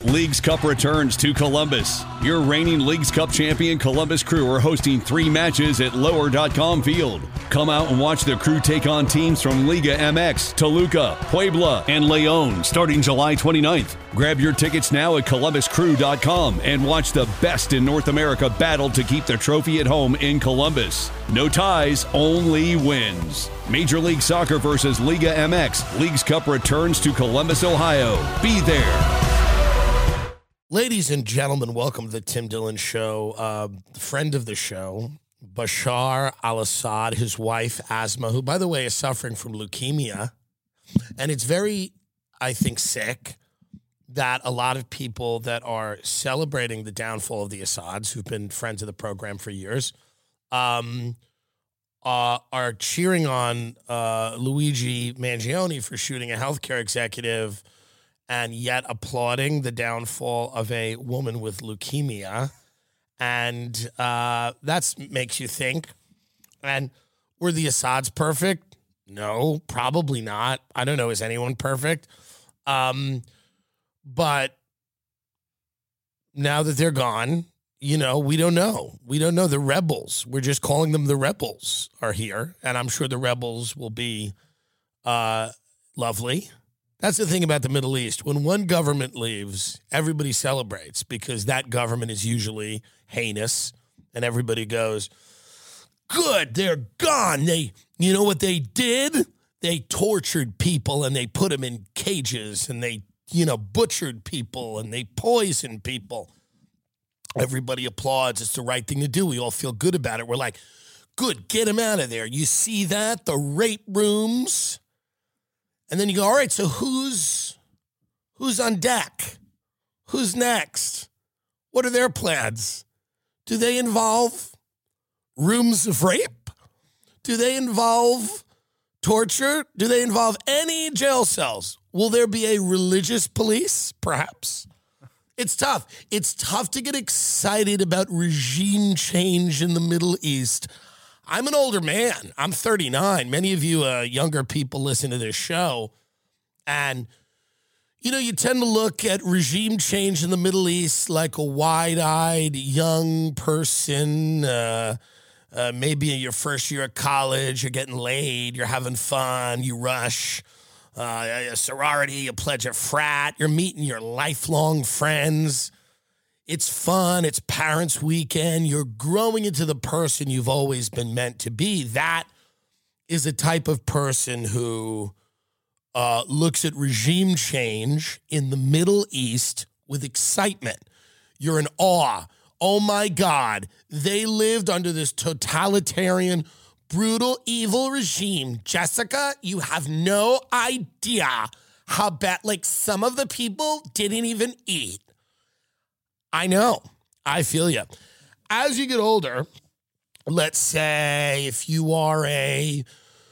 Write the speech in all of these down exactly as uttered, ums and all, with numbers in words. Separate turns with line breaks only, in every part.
Leagues Cup returns to Columbus. Your reigning Leagues Cup champion Columbus Crew are hosting three matches at lower dot com Field. Come out and watch the Crew take on teams from Liga M X, Toluca, Puebla, and León starting July twenty-ninth. Grab your tickets now at columbus crew dot com and watch the best in North America battle to keep the trophy at home in Columbus. No ties, only wins. Major League Soccer versus Liga M X. Leagues Cup returns to Columbus, Ohio. Be there.
Ladies and gentlemen, welcome to the Tim Dillon Show. Uh, friend of the show, Bashar al-Assad, his wife, Asma, who, by the way, is suffering from leukemia. And it's very, I think, sick that a lot of people that are celebrating the downfall of the Assads, who've been friends of the program for years, um, uh, are cheering on uh, Luigi Mangione for shooting a healthcare executive and yet applauding the downfall of a woman with leukemia. And uh, that makes you think. And were the Assads perfect? No, probably not. I don't know. Is anyone perfect? Um, but now that they're gone, you know, we don't know. We don't know. The rebels, we're just calling them the rebels, are here. And I'm sure the rebels will be uh, lovely. That's the thing about the Middle East. When one government leaves, everybody celebrates because that government is usually heinous, and everybody goes, good, they're gone. They, you know what they did? They tortured people, and they put them in cages, and they, you know, butchered people, and they poisoned people. Everybody applauds. It's the right thing to do. We all feel good about it. We're like, good, get them out of there. You see that? The rape rooms. And then you go, all right, so who's who's on deck? Who's next? What are their plans? Do they involve rooms of rape? Do they involve torture? Do they involve any jail cells? Will there be a religious police? Perhaps. It's tough. It's tough to get excited about regime change in the Middle East. I'm an older man. I'm thirty-nine. Many of you uh, younger people listen to this show. And, you know, you tend to look at regime change in the Middle East like a wide-eyed young person. Uh, uh, maybe in your first year of college, you're getting laid, you're having fun, you rush. Uh, a sorority, you pledge a frat, you're meeting your lifelong friends. It's fun. It's parents' weekend. You're growing into the person you've always been meant to be. That is a type of person who uh, looks at regime change in the Middle East with excitement. You're in awe. Oh, my God. They lived under this totalitarian, brutal, evil regime. Jessica, you have no idea how bad, like, some of the people didn't even eat. I know. I feel you. As you get older, let's say if you are a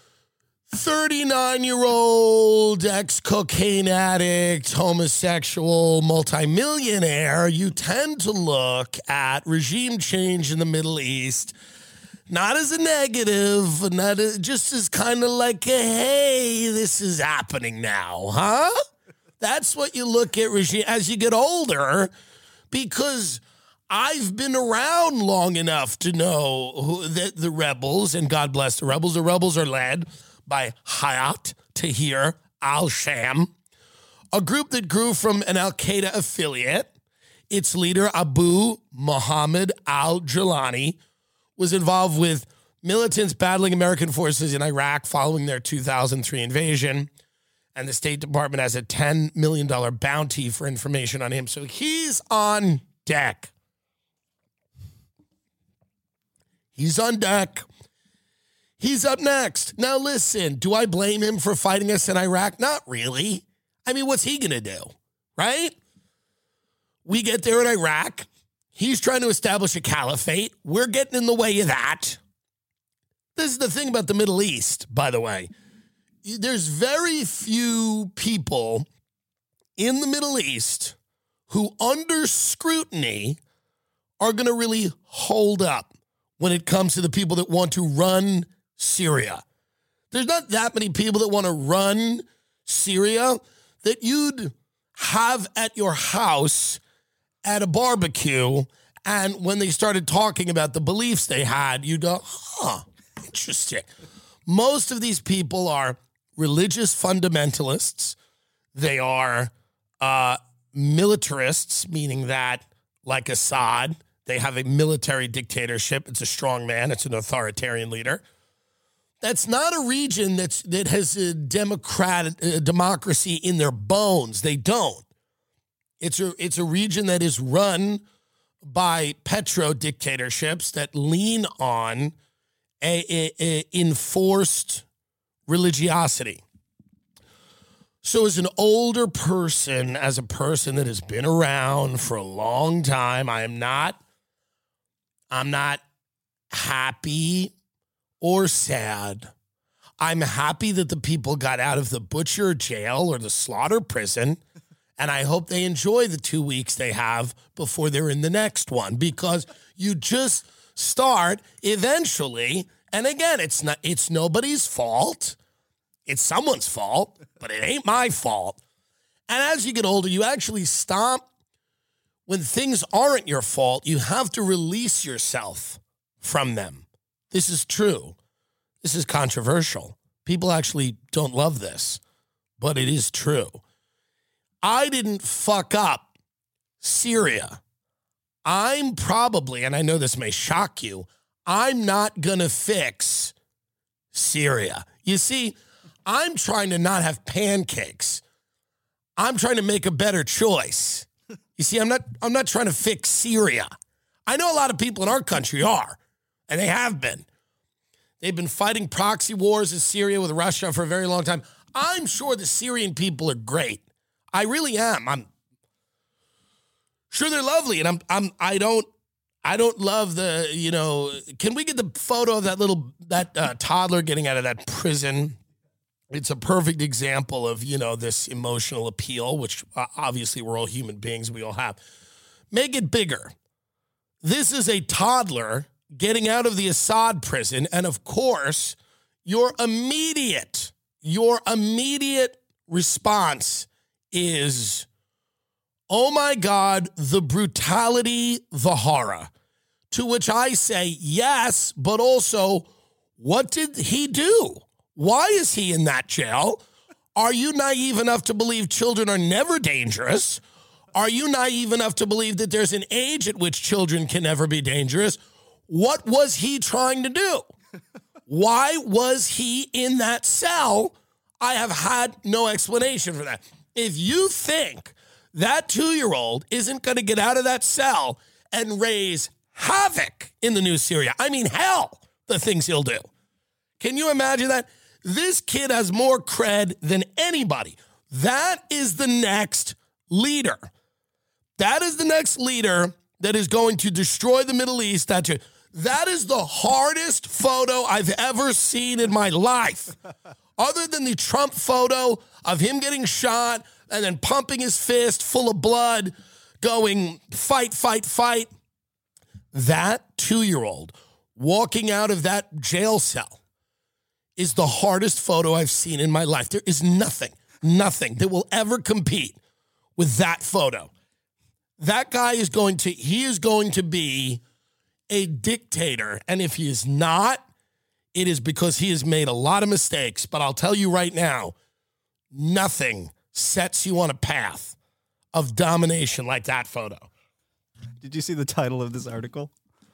thirty-nine-year-old ex-cocaine addict, homosexual, multimillionaire, you tend to look at regime change in the Middle East not as a negative, not a, just as kind of like a, hey, this is happening now, huh? That's what you look at regime as you get older. Because I've been around long enough to know who, that the rebels, and God bless the rebels, the rebels are led by Hayat Tahrir al-Sham, a group that grew from an al-Qaeda affiliate. Its leader, Abu Muhammad al-Jilani, was involved with militants battling American forces in Iraq following their two thousand three invasion. And the State Department has a ten million dollars bounty for information on him. So he's on deck. He's on deck. He's up next. Now, listen, do I blame him for fighting us in Iraq? Not really. I mean, what's he going to do, right? We get there in Iraq. He's trying to establish a caliphate. We're getting in the way of that. This is the thing about the Middle East, by the way. There's very few people in the Middle East who, under scrutiny, are going to really hold up when it comes to the people that want to run Syria. There's not that many people that want to run Syria that you'd have at your house at a barbecue. And when they started talking about the beliefs they had, you go, huh, interesting. Most of these people are religious fundamentalists. They are uh, militarists, meaning that, like Assad, they have a military dictatorship. It's a strong man. It's an authoritarian leader. That's not a region that's that has a democratic a democracy in their bones. They don't. It's a it's a region that is run by petro dictatorships that lean on a, a, a enforced religiosity. So as an older person, as a person that has been around for a long time, I am not, I'm not happy or sad. I'm happy that the people got out of the butcher jail or the slaughter prison, and I hope they enjoy the two weeks they have before they're in the next one, because you just start eventually, and again, it's not, it's nobody's fault. It's someone's fault, but it ain't my fault. And as you get older, you actually stop. When things aren't your fault, you have to release yourself from them. This is true. This is controversial. People actually don't love this, but it is true. I didn't fuck up Syria. I'm probably, and I know this may shock you, I'm not going to fix Syria. You see, I'm trying to not have pancakes. I'm trying to make a better choice. You see, I'm not I'm not trying to fix Syria. I know a lot of people in our country are, and they have been. They've been fighting proxy wars in Syria with Russia for a very long time. I'm sure the Syrian people are great. I really am. I'm sure they're lovely, and I'm I'm I don't I don't love the, you know, can we get the photo of that little that uh, toddler getting out of that prison? It's a perfect example of, you know, this emotional appeal, which uh, obviously we're all human beings. We all have. Make it bigger. This is a toddler getting out of the Assad prison. And of course, your immediate, your immediate response is, oh my God, the brutality, the horror. To which I say, yes, but also, what did he do? Why is he in that jail? Are you naive enough to believe children are never dangerous? Are you naive enough to believe that there's an age at which children can never be dangerous? What was he trying to do? Why was he in that cell? I have had no explanation for that. If you think that two-year-old isn't going to get out of that cell and raise havoc in the new Syria, I mean, hell, the things he'll do. Can you imagine that? This kid has more cred than anybody. That is the next leader. That is the next leader that is going to destroy the Middle East. That, that is the hardest photo I've ever seen in my life. Other than the Trump photo of him getting shot and then pumping his fist full of blood, going fight, fight, fight. That two-year-old walking out of that jail cell is the hardest photo I've seen in my life. There is nothing, nothing that will ever compete with that photo. That guy is going to, he is going to be a dictator. And if he is not, it is because he has made a lot of mistakes. But I'll tell you right now, nothing sets you on a path of domination like that photo.
Did you see the title of this article?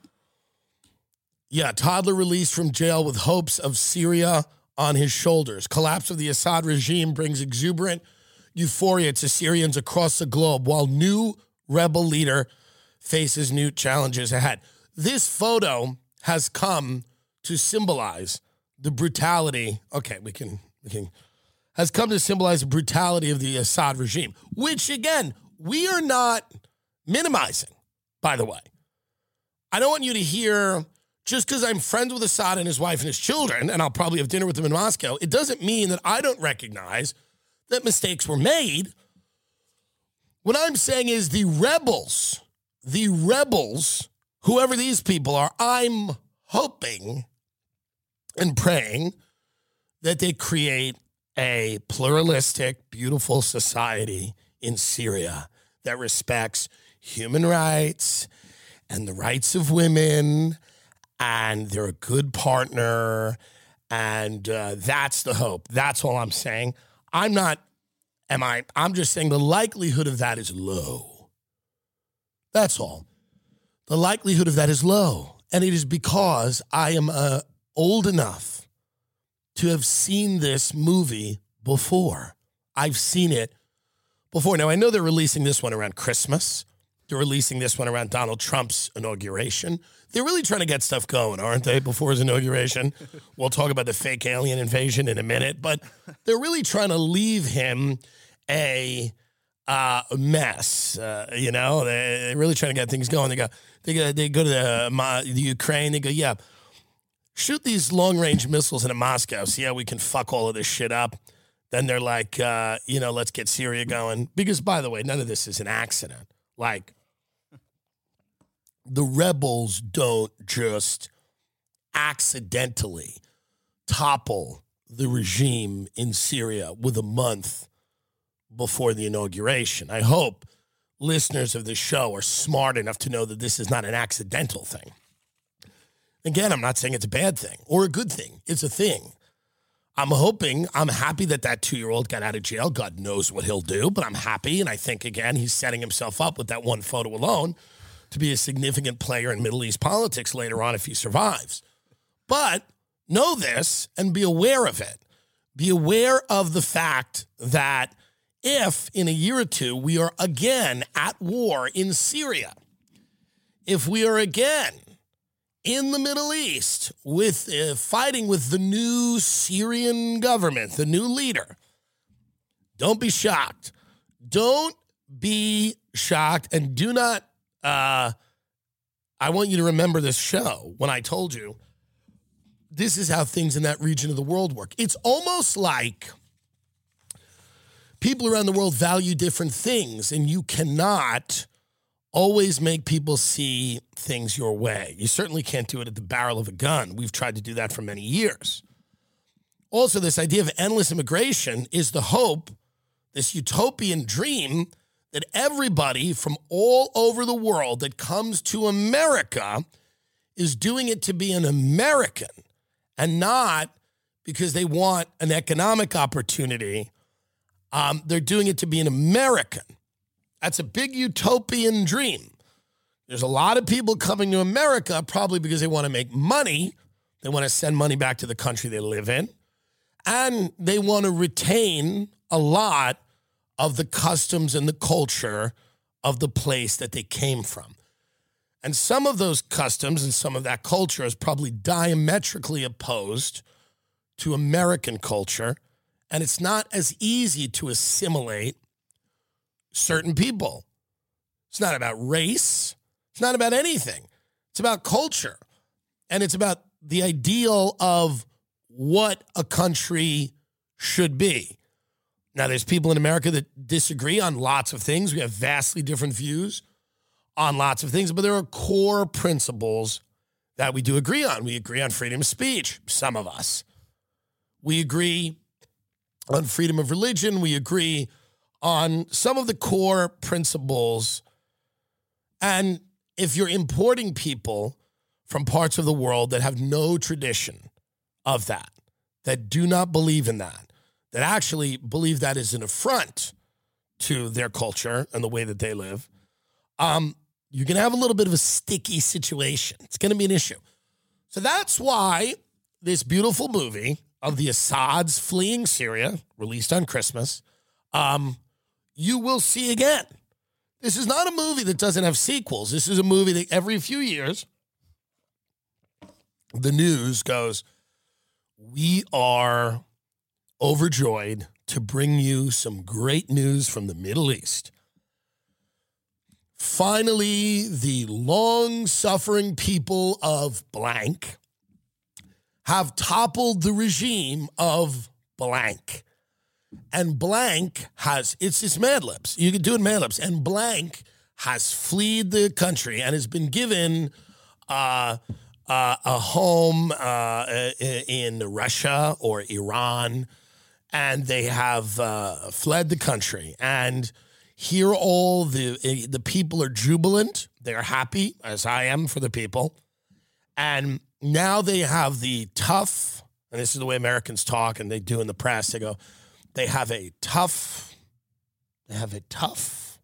Yeah, toddler released from jail with hopes of Syria on his shoulders. Collapse of the Assad regime brings exuberant euphoria to Syrians across the globe, while new rebel leader faces new challenges ahead. This photo has come to symbolize the brutality. Okay, we can, we can, has come to symbolize the brutality of the Assad regime, which again, we are not minimizing, by the way. I don't want you to hear, just because I'm friends with Assad and his wife and his children, and I'll probably have dinner with them in Moscow, it doesn't mean that I don't recognize that mistakes were made. What I'm saying is the rebels, the rebels, whoever these people are, I'm hoping and praying that they create a pluralistic, beautiful society in Syria that respects human rights and the rights of women, and they're a good partner, and uh, that's the hope. That's all I'm saying. I'm not, am I, I'm just saying the likelihood of that is low. That's all. The likelihood of that is low, and it is because I am uh, old enough to have seen this movie before. I've seen it before. Now, I know they're releasing this one around Christmas. They're releasing this one around Donald Trump's inauguration. They're really trying to get stuff going, aren't they, before his inauguration? We'll talk about the fake alien invasion in a minute, but they're really trying to leave him a uh, mess. Uh, you know, they're really trying to get things going. They go, they go, they go to the, uh, the Ukraine. They go, yeah, shoot these long-range missiles into Moscow. See how we can fuck all of this shit up. Then they're like, uh, you know, let's get Syria going. Because, by the way, none of this is an accident. Like, the rebels don't just accidentally topple the regime in Syria with a month before the inauguration. I hope listeners of the show are smart enough to know that this is not an accidental thing. Again, I'm not saying it's a bad thing or a good thing. It's a thing. I'm hoping, I'm happy that that two-year-old got out of jail. God knows what he'll do, but I'm happy. And I think, again, he's setting himself up with that one photo alone to be a significant player in Middle East politics later on if he survives. But know this and be aware of it. Be aware of the fact that if in a year or two we are again at war in Syria, if we are again in the Middle East with uh, fighting with the new Syrian government, the new leader, don't be shocked. Don't be shocked, and do not, uh, I want you to remember this show when I told you this is how things in that region of the world work. It's almost like people around the world value different things, and you cannot always make people see things your way. You certainly can't do it at the barrel of a gun. We've tried to do that for many years. Also, this idea of endless immigration is the hope, this utopian dream that everybody from all over the world that comes to America is doing it to be an American and not because they want an economic opportunity. Um, they're doing it to be an American. That's a big utopian dream. There's a lot of people coming to America probably because they want to make money. They want to send money back to the country they live in. And they want to retain a lot of the customs and the culture of the place that they came from. And some of those customs and some of that culture is probably diametrically opposed to American culture. And it's not as easy to assimilate certain people. It's not about race. It's not about anything. It's about culture. And it's about the ideal of what a country should be. Now, there's people in America that disagree on lots of things. We have vastly different views on lots of things, but there are core principles that we do agree on. We agree on freedom of speech, some of us. We agree on freedom of religion. We agree on some of the core principles. And if you're importing people from parts of the world that have no tradition of that, that do not believe in that, that actually believe that is an affront to their culture and the way that they live, um, you're going to have a little bit of a sticky situation. It's going to be an issue. So that's why this beautiful movie of the Assads fleeing Syria, released on Christmas, um, you will see again. This is not a movie that doesn't have sequels. This is a movie that every few years, the news goes, we are overjoyed to bring you some great news from the Middle East. Finally, the long-suffering people of blank have toppled the regime of blank. And blank has, it's it's Mad Libs. You can do it in Mad Libs. And blank has fled the country and has been given uh, uh, a home uh, in Russia or Iran. And they have uh, fled the country. And Here, all the the people are jubilant. They're happy, as I am for the people. And now they have the tough, and this is the way Americans talk and they do in the press. They go, they have a tough, they have a tough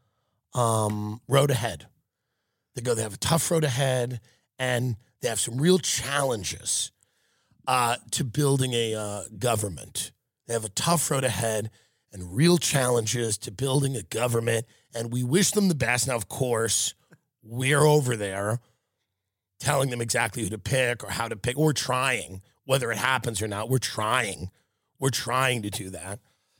um, road ahead. They go, they have a tough road ahead, and they have some real challenges uh, to building a uh, government. They have a tough road ahead and real challenges to building a government, and we wish them the best. Now, of course, we're over there telling them exactly who to pick or how to pick. We're trying, whether it happens or not, we're trying. We're trying to do that.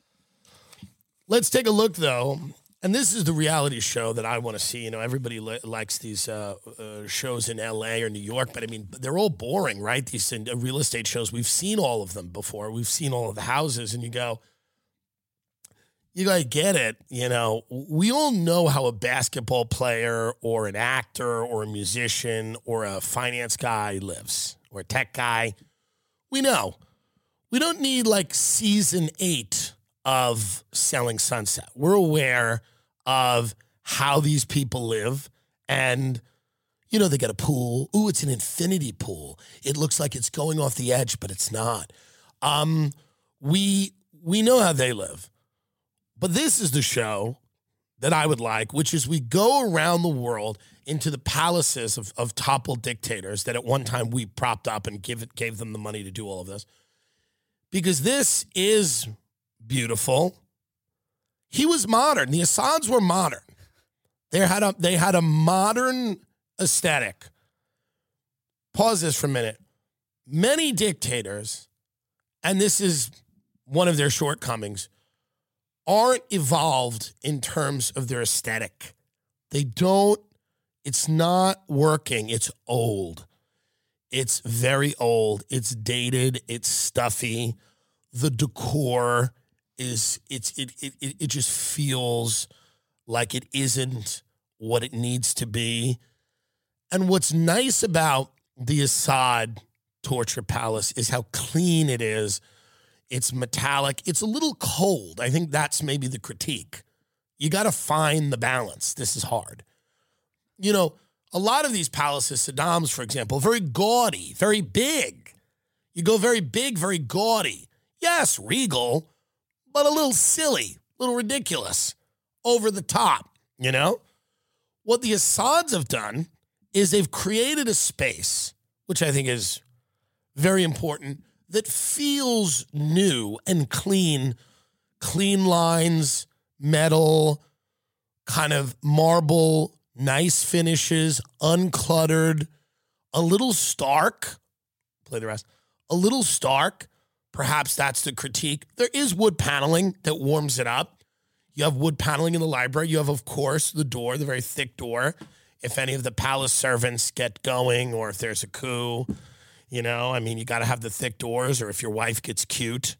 Let's take a look, though, and this is the reality show that I want to see. You know, everybody li- likes these uh, uh, shows in L A or New York, but I mean, they're all boring, right? These uh, real estate shows, we've seen all of them before. We've seen all of the houses, and you go, you gotta get it. You know, we all know how a basketball player or an actor or a musician or a finance guy lives, or a tech guy. We know. We don't need like season eight of Selling Sunset. We're aware of how these people live, and you know, they got a pool. Ooh, it's an infinity pool. It looks like it's going off the edge, but it's not. Um, we we know how they live. But this is the show that I would like, which is we go around the world into the palaces of, of toppled dictators that at one time we propped up and give it, gave them the money to do all of this. Because this is beautiful. He was modern. The Assads were modern. They had a, they had a modern aesthetic. Pause this for a minute. Many dictators, and this is one of their shortcomings, aren't evolved in terms of their aesthetic. They don't, it's not working. It's old. It's very old. It's dated. It's stuffy. The decor is, it's it it it just feels like it isn't what it needs to be. And what's nice about the Assad torture palace is how clean it is. It's metallic. It's a little cold. I think that's maybe the critique. You got to find the balance. This is hard. You know, a lot of these palaces, Saddam's, for example, very gaudy, very big. You go very big, very gaudy. Yes, regal, but a little silly, a little ridiculous, over the top, you know? What the Assads have done is they've created a space, which I think is very important, that feels new and clean, clean lines, metal, kind of marble, nice finishes, uncluttered, a little stark. Play the rest. A little stark. Perhaps that's the critique. There is wood paneling that warms it up. You have wood paneling in the library. You have, of course, the door, the very thick door. If any of the palace servants get going or if there's a coup, you know, I mean, you got to have the thick doors, or if your wife gets cute,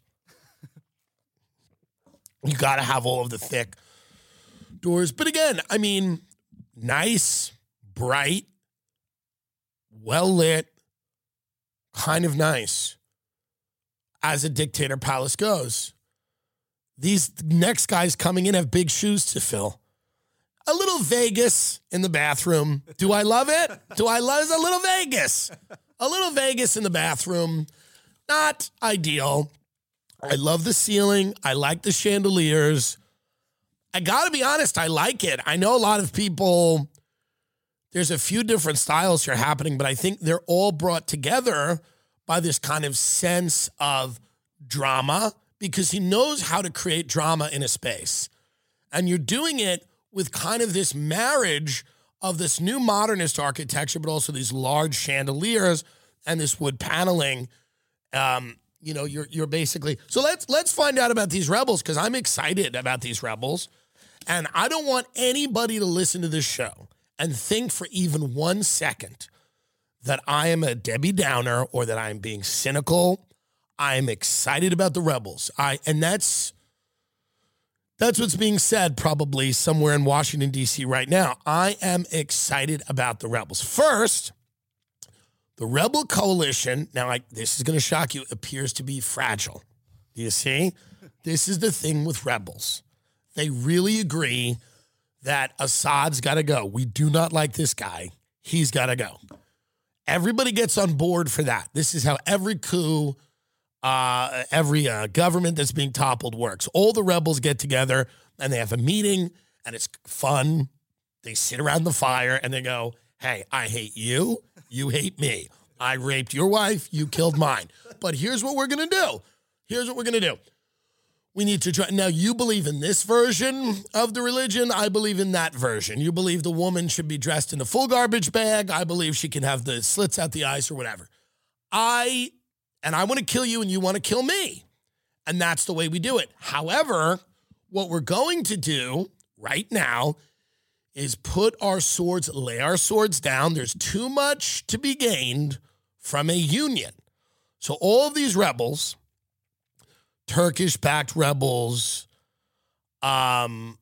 you got to have all of the thick doors. But again, I mean, nice, bright, well lit, kind of nice as a dictator palace goes. These next guys coming in have big shoes to fill. A little Vegas in the bathroom. Do I love it? Do I love a little Vegas? A little Vegas in the bathroom. Not ideal. I love the ceiling. I like the chandeliers. I got to be honest, I like it. I know a lot of people, there's a few different styles here happening, but I think they're all brought together by this kind of sense of drama, because he knows how to create drama in a space. And you're doing it with kind of this marriage of this new modernist architecture, but also these large chandeliers and this wood paneling. Um, you know, you're you're basically, so let's let's find out about these rebels, because I'm excited about these rebels. And I don't want anybody to listen to this show and think for even one second that I am a Debbie Downer or that I'm being cynical. I'm excited about the rebels. I and that's That's what's being said probably somewhere in Washington, D C right now. I am excited about the rebels. First, the rebel coalition, now I, this is going to shock you, appears to be fragile. Do you see? This is the thing with rebels. they really agree that Assad's got to go. We do not like this guy. He's got to go. Everybody gets on board for that. This is how every coup, uh, every uh, government that's being toppled works. All the rebels get together and they have a meeting and it's fun. They sit around the fire and they go, hey, I hate you. You hate me. I raped your wife. You killed mine. But here's what we're going to do. Here's what we're going to do. We need to try. Now, you believe in this version of the religion. I believe in that version. You believe the woman should be dressed in a full garbage bag. I believe she can have the slits out the eyes or whatever. I, and I want to kill you and you want to kill me. And that's the way we do it. However, what we're going to do right now is put our swords, lay our swords down. There's too much to be gained from a union. So all of these rebels, Turkish-backed rebels, um,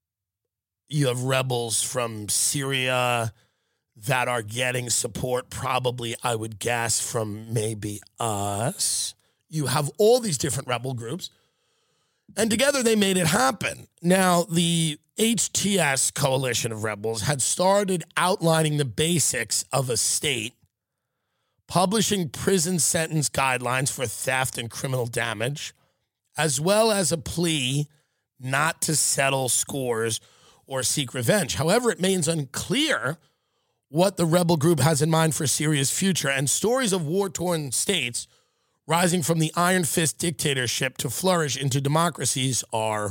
you have rebels from Syria that are getting support, probably, I would guess, from maybe us. You have all these different rebel groups, and together they made it happen. Now, the H T S coalition of rebels had started outlining the basics of a state, publishing prison sentence guidelines for theft and criminal damage, as well as a plea not to settle scores or seek revenge. However, it remains unclear what the rebel group has in mind for Syria's future, and stories of war-torn states rising from the iron fist dictatorship to flourish into democracies are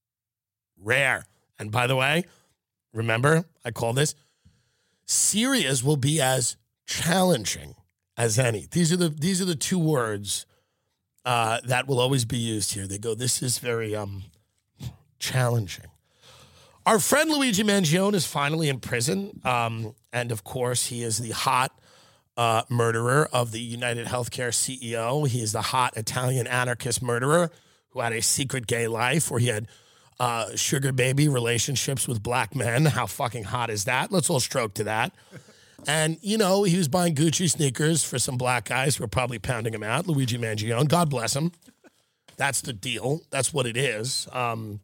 rare. And by the way, remember, I call this, Syria's will be as challenging as any. These are the these are the two words uh, that will always be used here. They go, this is very um, challenging. Our friend Luigi Mangione is finally in prison. Um, and of course, he is the hot uh, murderer of the United Healthcare C E O. He is the hot Italian anarchist murderer who had a secret gay life where he had uh, sugar baby relationships with black men. How fucking hot is that? Let's all stroke to that. And, you know, he was buying Gucci sneakers for some black guys who were probably pounding him out. Luigi Mangione, God bless him. That's the deal. That's what it is. Um,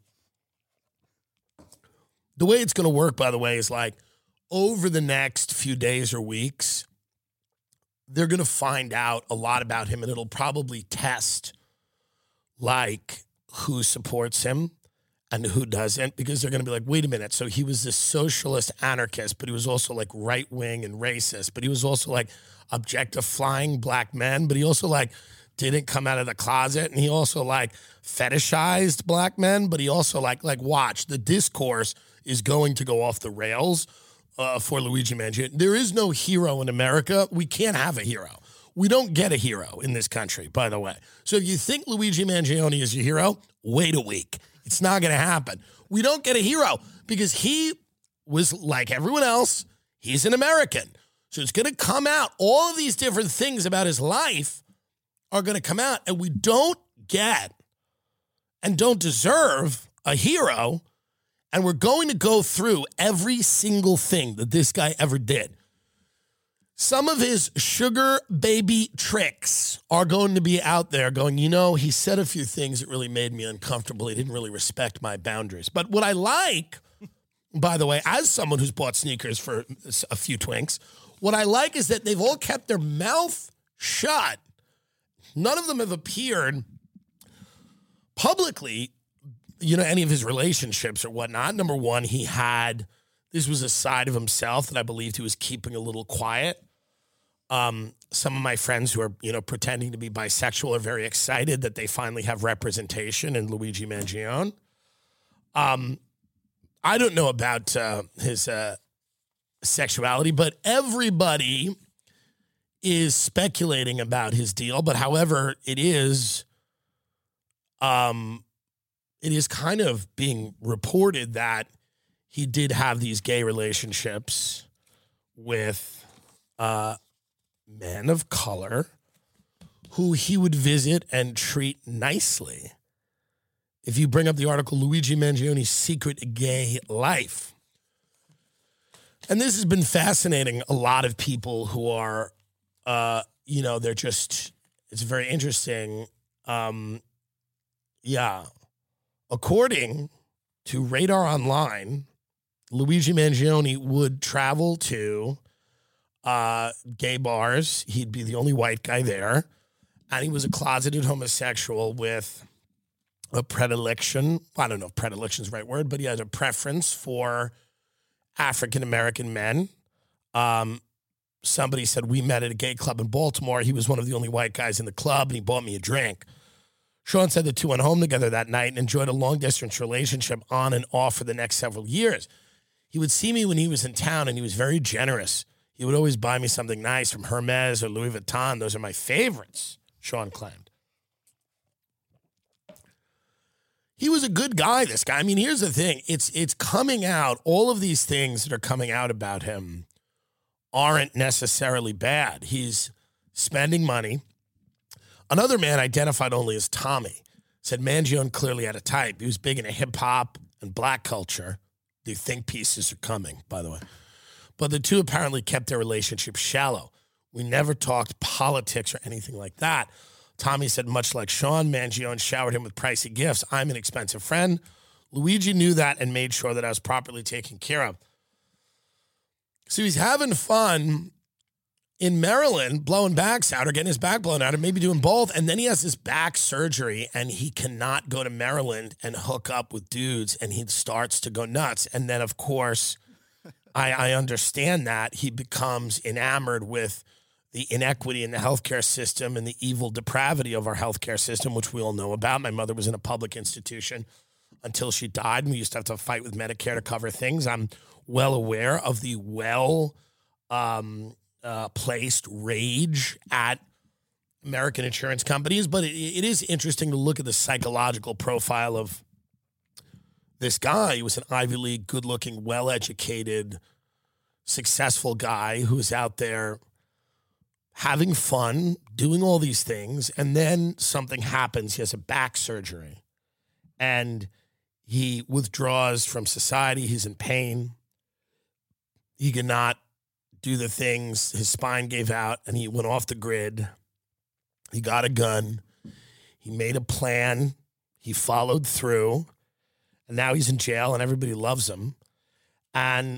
the way it's going to work, by the way, is like over the next few days or weeks, they're going to find out a lot about him, and it'll probably test like who supports him and who doesn't, because they're going to be like, wait a minute. So he was this socialist anarchist, but he was also like right wing and racist, but he was also like objectifying black men, but he also like didn't come out of the closet. And he also like fetishized black men, but he also like, like watch, the discourse is going to go off the rails uh, for Luigi Mangione. There is no hero in America. We can't have a hero. We don't get a hero in this country, by the way. So if you think Luigi Mangione is your hero, wait a week. It's not going to happen. We don't get a hero because he was like everyone else. He's an American. So it's going to come out. All of these different things about his life are going to come out, and we don't get and don't deserve a hero. And we're going to go through every single thing that this guy ever did. Some of his sugar baby tricks are going to be out there going, you know, he said a few things that really made me uncomfortable. He didn't really respect my boundaries. But what I like, by the way, as someone who's bought sneakers for a few twinks, what I like is that they've all kept their mouth shut. None of them have appeared publicly, you know, any of his relationships or whatnot. Number one, he had, this was a side of himself that I believed he was keeping a little quiet. Um, some of my friends who are, you know, pretending to be bisexual are very excited that they finally have representation in Luigi Mangione. Um, I don't know about uh, his uh, sexuality, but everybody is speculating about his deal. But however, it is, um, it is kind of being reported that he did have these gay relationships with uh, men of color who he would visit and treat nicely. If you bring up the article, Luigi Mangione's Secret Gay Life. And this has been fascinating a lot of people who are, uh, you know, they're just, it's very interesting. Um, yeah. According to Radar Online, Luigi Mangione would travel to uh, gay bars. He'd be the only white guy there. And he was a closeted homosexual with a predilection. I don't know if predilection is the right word, but he had a preference for African-American men. Um, somebody said, we met at a gay club in Baltimore. He was one of the only white guys in the club, and he bought me a drink. Sean said the two went home together that night and enjoyed a long-distance relationship on and off for the next several years. He would see me when he was in town, and he was very generous. He would always buy me something nice from Hermes or Louis Vuitton. Those are my favorites, Sean claimed. He was a good guy, this guy. I mean, here's the thing. It's it's coming out. All of these things that are coming out about him aren't necessarily bad. He's spending money. Another man identified only as Tommy said Mangione clearly had a type. He was big into hip-hop and black culture. The think pieces are coming, by the way. But the two apparently kept their relationship shallow. We never talked politics or anything like that. Tommy said, much like Sean, Mangione showered him with pricey gifts. I'm an expensive friend. Luigi knew that and made sure that I was properly taken care of. So he's having fun in Maryland, blowing backs out or getting his back blown out or maybe doing both. And then he has this back surgery and he cannot go to Maryland and hook up with dudes, and he starts to go nuts. And then, of course, I, I understand that he becomes enamored with the inequity in the healthcare system and the evil depravity of our healthcare system, which we all know about. My mother was in a public institution until she died, and we used to have to fight with Medicare to cover things. I'm well aware of the well um, uh, placed rage at American insurance companies, but it, it is interesting to look at the psychological profile of this guy. He was an Ivy League, good-looking, well-educated, successful guy who's out there having fun, doing all these things, and then something happens. He has a back surgery, and he withdraws from society. He's in pain. He could not do the things. His spine gave out, and he went off the grid. He got a gun. He made a plan. He followed through, and now he's in jail, and everybody loves him. And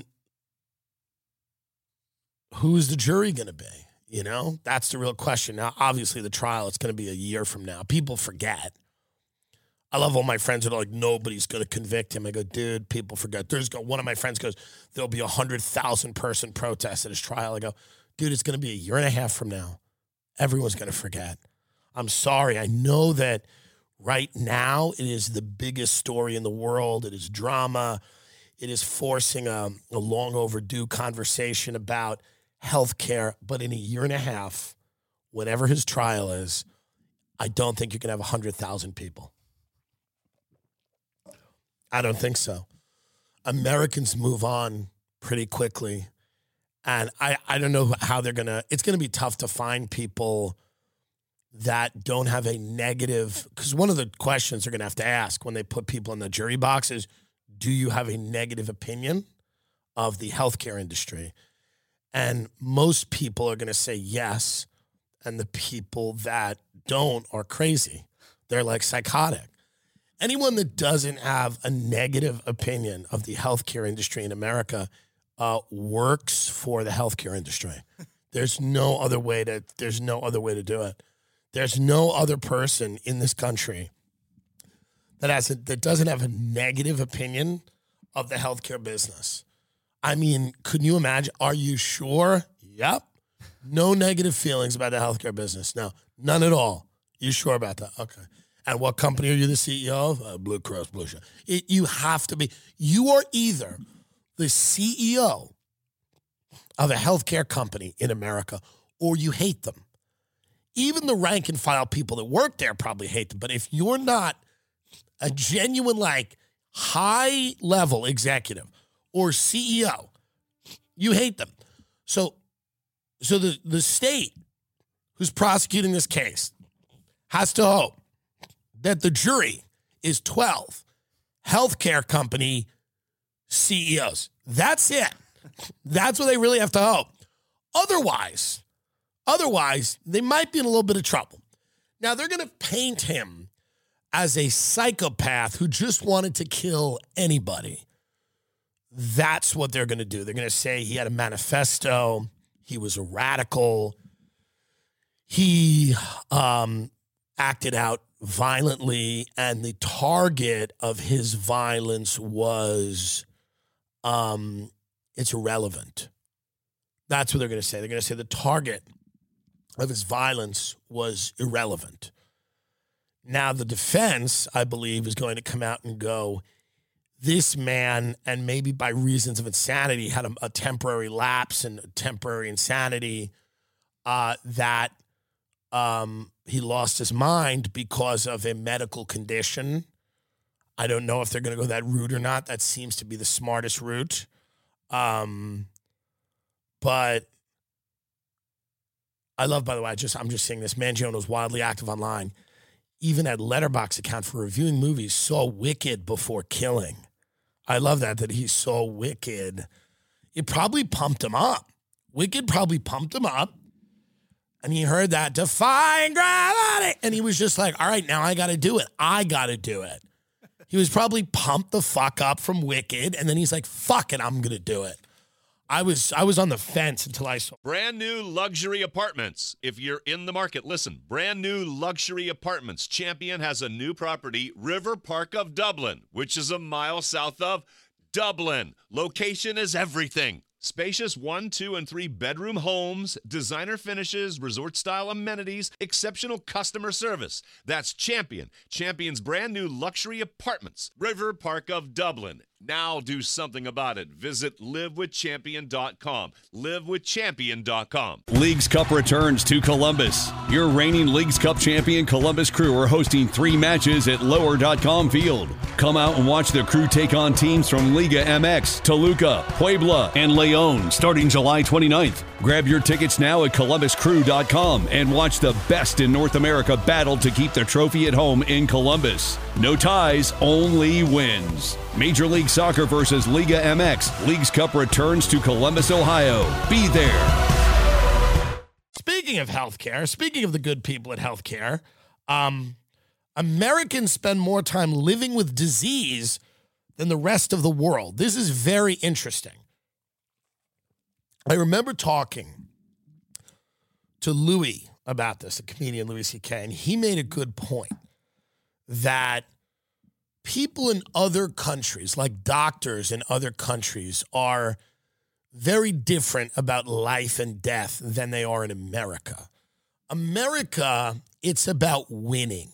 who's the jury going to be? You know, that's the real question. Now, obviously, the trial, it's going to be a year from now. People forget. I love all my friends that are like, nobody's going to convict him. I go, dude, people forget. There's one of my friends goes, there'll be a one hundred thousand person protest at his trial. I go, dude, it's going to be a year and a half from now. Everyone's going to forget. I'm sorry. I know that right now it is the biggest story in the world. It is drama. It is forcing a, a long overdue conversation about healthcare, but in a year and a half, whenever his trial is, I don't think you can have one hundred thousand people. I don't think so. Americans move on pretty quickly, and I, I don't know how they're going to, it's going to be tough to find people that don't have a negative, because one of the questions they're going to have to ask when they put people in the jury box is, do you have a negative opinion of the healthcare industry? And most people are going to say yes, and the people that don't are crazy. They're like psychotic. Anyone that doesn't have a negative opinion of the healthcare industry in America uh, works for the healthcare industry. There's no other way to. There's no other way to do it. There's no other person in this country that has a, that doesn't have a negative opinion of the healthcare business. I mean, couldn't you imagine? Are you sure? Yep. No negative feelings about the healthcare business. No, none at all. You sure about that? Okay. And what company are you the C E O of? Uh, Blue Cross Blue Shield. It, you have to be. You are either the C E O of a healthcare company in America, or you hate them. Even the rank and file people that work there probably hate them. But if you're not a genuine, like, high level executive or C E O, you hate them. So, so the, the state who's prosecuting this case has to hope that the jury is twelve healthcare company C E Os. That's it. That's what they really have to hope. Otherwise, otherwise, they might be in a little bit of trouble. Now, they're going to paint him as a psychopath who just wanted to kill anybody. That's what they're going to do. They're going to say he had a manifesto. He was a radical. He um, acted out violently, and the target of his violence was, um, it's irrelevant. That's what they're going to say. They're going to say the target of his violence was irrelevant. Now, the defense, I believe, is going to come out and go, this man, and maybe by reasons of insanity, had a, a temporary lapse and a temporary insanity uh, that um, he lost his mind because of a medical condition. I don't know if they're going to go that route or not. That seems to be the smartest route. Um, but I love, by the way, I just, I'm just saying this, Mangione was wildly active online. Even at Letterboxd account for reviewing movies, saw Wicked before Killing. I love that, that he saw Wicked. It probably pumped him up. Wicked probably pumped him up. And he heard that, defying gravity. And he was just like, all right, now I got to do it. I got to do it. He was probably pumped the fuck up from Wicked. And then he's like, fuck it, I'm going to do it. I was I was on the fence until I saw.
Brand new luxury apartments. If you're in the market, listen. Brand new luxury apartments. Champion has a new property, River Park of Dublin, which is a mile south of Dublin. Location is everything. Spacious one, two, and three bedroom homes, designer finishes, resort-style amenities, exceptional customer service. That's Champion. Champion's brand new luxury apartments. River Park of Dublin. Now do something about it. Visit live with champion dot com. live with champion dot com.
Leagues Cup returns to Columbus. Your reigning Leagues Cup champion Columbus Crew are hosting three matches at lower dot com field. Come out and watch the Crew take on teams from Liga M X, Toluca, Puebla, and Leon starting July twenty-ninth. Grab your tickets now at columbus crew dot com and watch the best in North America battle to keep the trophy at home in Columbus. No ties, only wins. Major League Soccer versus Liga M X. Leagues Cup returns to Columbus, Ohio. Be there.
Speaking of healthcare, speaking of the good people at healthcare, um, Americans spend more time living with disease than the rest of the world. This is very interesting. I remember talking to Louis about this, a comedian, Louis C K, and he made a good point that people in other countries, like doctors in other countries, are very different about life and death than they are in America. America, it's about winning.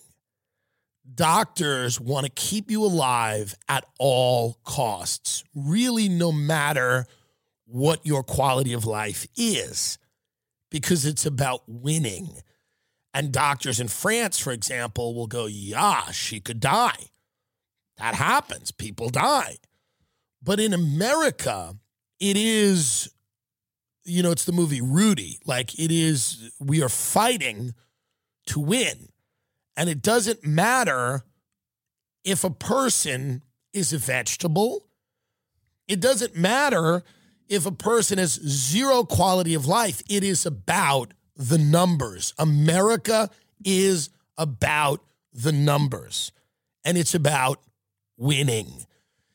Doctors want to keep you alive at all costs, really no matter what your quality of life is, because it's about winning. And doctors in France, for example, will go, yeah, she could die. That happens. People die. But in America, it is, you know, it's the movie Rudy. Like, it is, we are fighting to win. And it doesn't matter if a person is a vegetable. It doesn't matter if a person has zero quality of life. It is about the numbers. America is about the numbers. And it's about winning.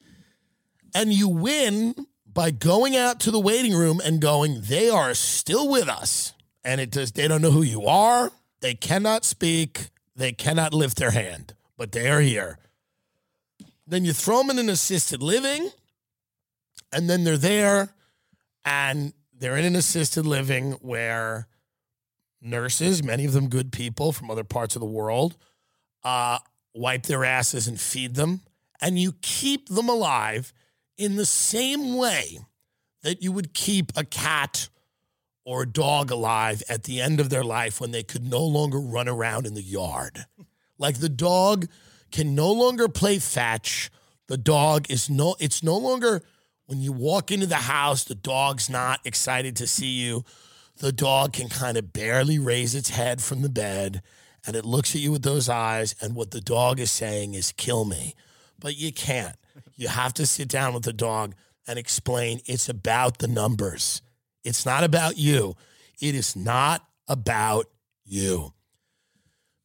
And you win by going out to the waiting room and going, they are still with us. And it does, they don't know who you are. They cannot speak. They cannot lift their hand, but they are here. Then you throw them in an assisted living, and then they're there, and they're in an assisted living where nurses, many of them good people from other parts of the world, uh, wipe their asses and feed them, and you keep them alive in the same way that you would keep a cat or a dog alive at the end of their life when they could no longer run around in the yard. Like, the dog can no longer play fetch. The dog is no, it's no longer, when you walk into the house, the dog's not excited to see you. The dog can kind of barely raise its head from the bed, and it looks at you with those eyes, and what the dog is saying is, kill me. But you can't. You have to sit down with the dog and explain it's about the numbers. It's not about you. It is not about you.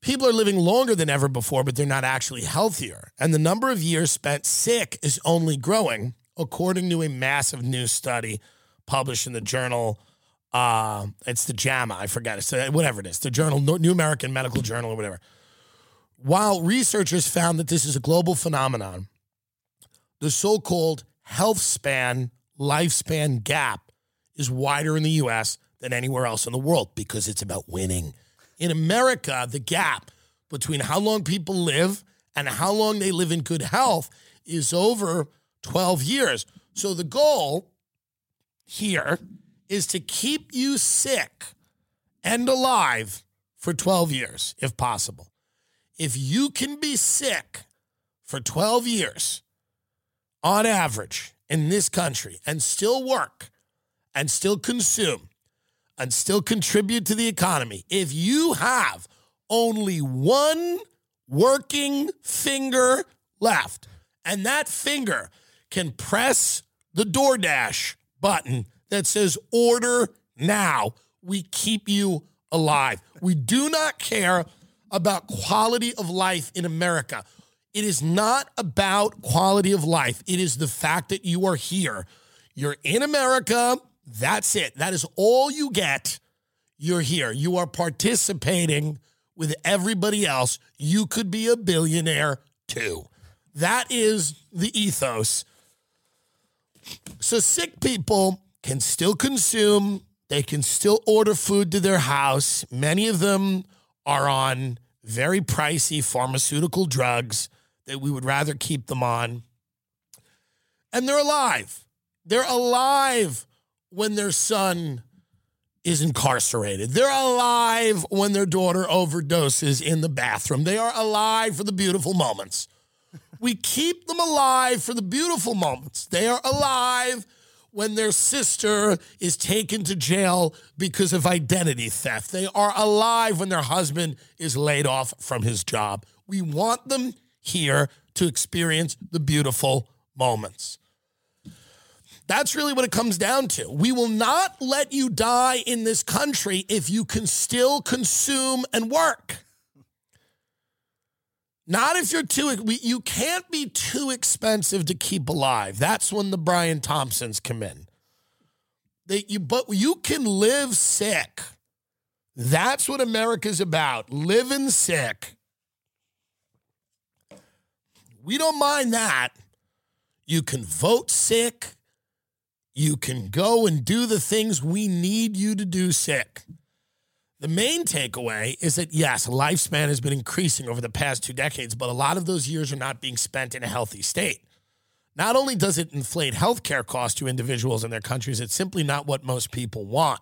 People are living longer than ever before, but they're not actually healthier. And the number of years spent sick is only growing, according to a massive new study published in the journal. Uh, it's the JAMA, I forget. It's uh, whatever it is, the journal, New American Medical Journal or whatever. While researchers found that this is a global phenomenon, the so-called health span, lifespan gap is wider in the U S than anywhere else in the world because it's about winning. In America, the gap between how long people live and how long they live in good health is over twelve years. So the goal here is to keep you sick and alive for twelve years, if possible. If you can be sick for twelve years, on average, in this country, and still work, and still consume, and still contribute to the economy, if you have only one working finger left, and that finger can press the DoorDash button that says order now, we keep you alive. We do not care about quality of life in America. It is not about quality of life. It is the fact that you are here. You're in America. That's it. That is all you get. You're here. You are participating with everybody else. You could be a billionaire too. That is the ethos. So sick people can still consume. They can still order food to their house. Many of them are on very pricey pharmaceutical drugs that we would rather keep them on. And they're alive. They're alive when their son is incarcerated. They're alive when their daughter overdoses in the bathroom. They are alive for the beautiful moments. We keep them alive for the beautiful moments. They are alive when their sister is taken to jail because of identity theft. They are alive when their husband is laid off from his job. We want them here to experience the beautiful moments. That's really what it comes down to. We will not let you die in this country if you can still consume and work. Not if you're too, we, you can't be too expensive to keep alive. That's when the Brian Thompsons come in. They, you, but you can live sick. That's what America's about, living sick. We don't mind that. You can vote sick. You can go and do the things we need you to do sick. The main takeaway is that, yes, lifespan has been increasing over the past two decades, but a lot of those years are not being spent in a healthy state. Not only does it inflate healthcare costs to individuals in their countries, it's simply not what most people want.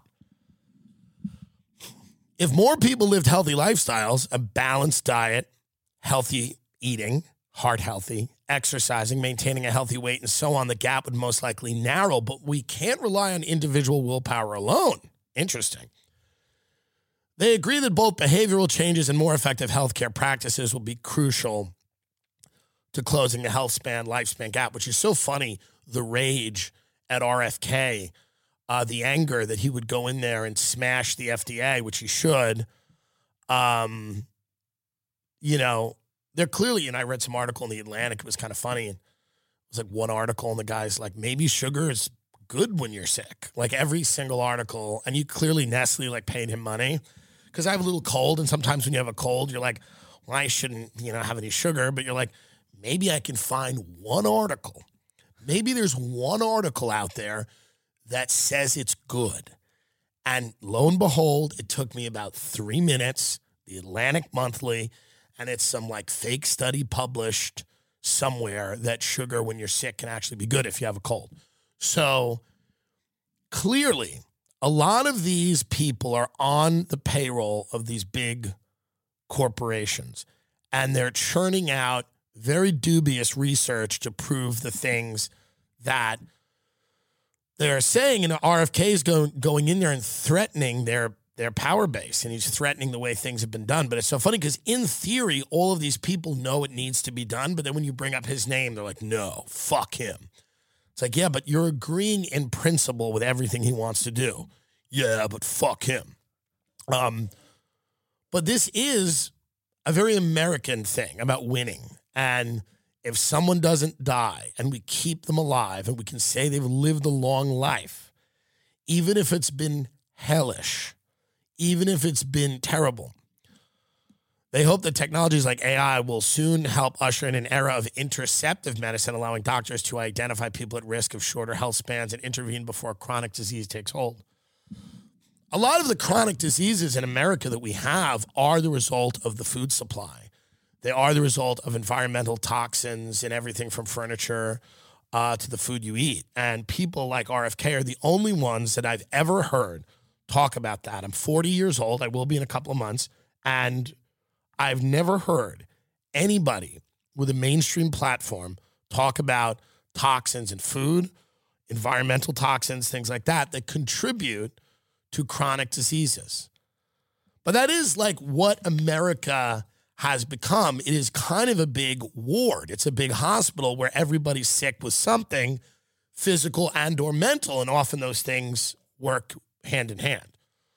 If more people lived healthy lifestyles, a balanced diet, healthy eating, heart healthy, exercising, maintaining a healthy weight, and so on, the gap would most likely narrow, but we can't rely on individual willpower alone. Interesting. They agree that both behavioral changes and more effective healthcare practices will be crucial to closing the health span, lifespan gap, which is so funny, the rage at R F K, uh, the anger that he would go in there and smash the F D A, which he should. Um, you know, they're clearly, and I read some article in the Atlantic, it was kind of funny, and it was like one article, and the guy's like, maybe sugar is good when you're sick. Like every single article, and you clearly, Nestle, like paid him money, because I have a little cold, and sometimes when you have a cold, you're like, well, I shouldn't, you know, have any sugar, but you're like, maybe I can find one article. Maybe there's one article out there that says it's good. And lo and behold, it took me about three minutes, the Atlantic Monthly, and it's some like fake study published somewhere that sugar when you're sick can actually be good if you have a cold. So clearly, a lot of these people are on the payroll of these big corporations, and they're churning out very dubious research to prove the things that they're saying. And R F K is going, going in there and threatening their their power base, and he's threatening the way things have been done. But it's so funny because in theory, all of these people know it needs to be done, but then when you bring up his name, they're like, no, fuck him. It's like, yeah, but you're agreeing in principle with everything he wants to do. Yeah, but fuck him. Um, but this is a very American thing about winning. And if someone doesn't die and we keep them alive and we can say they've lived a long life, even if it's been hellish, even if it's been terrible, they hope that technologies like A I will soon help usher in an era of interceptive medicine, allowing doctors to identify people at risk of shorter health spans and intervene before chronic disease takes hold. A lot of the chronic diseases in America that we have are the result of the food supply. They are the result of environmental toxins in everything from furniture uh, to the food you eat. And people like R F K are the only ones that I've ever heard talk about that. I'm forty years old. I will be in a couple of months. And I've never heard anybody with a mainstream platform talk about toxins in food, environmental toxins, things like that, that contribute to chronic diseases. But that is like what America has become. It is kind of a big ward. It's a big hospital where everybody's sick with something physical and or mental, and often those things work hand in hand.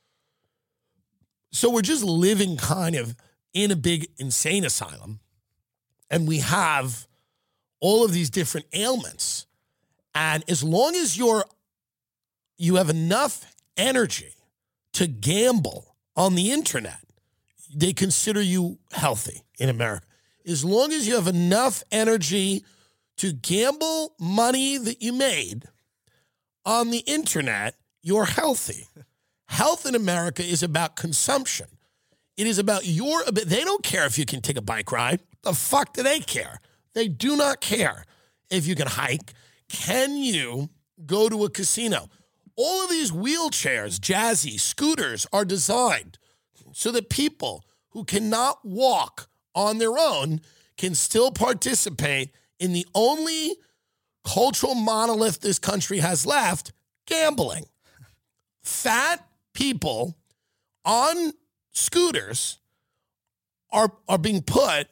So we're just living kind of in a big insane asylum, and we have all of these different ailments. And as long as you're you have enough energy to gamble on the internet, they consider you healthy in America. As long as you have enough energy to gamble money that you made on the internet, you're healthy. Health in America is about consumption. It is about your, they don't care if you can take a bike ride. The fuck do they care? They do not care if you can hike. Can you go to a casino? All of these wheelchairs, Jazzy, scooters are designed so that people who cannot walk on their own can still participate in the only cultural monolith this country has left, gambling. Fat people on scooters are, are being put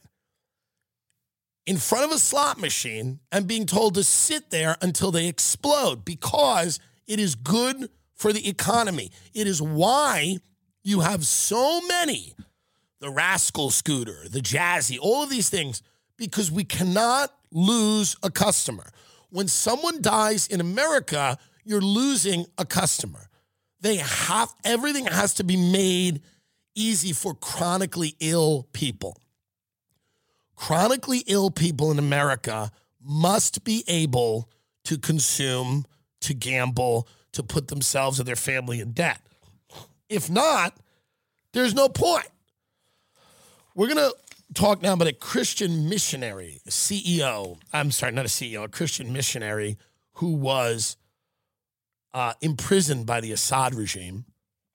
in front of a slot machine and being told to sit there until they explode because it is good for the economy. It is why you have so many, the Rascal scooter, the Jazzy, all of these things, because we cannot lose a customer. When someone dies in America, you're losing a customer. They have, everything has to be made easy for chronically ill people. Chronically ill people in America must be able to consume, to gamble, to put themselves and their family in debt. If not, there's no point. We're going to talk now about a Christian missionary, a C E O. I'm sorry, not a C E O, a Christian missionary who was uh, imprisoned by the Assad regime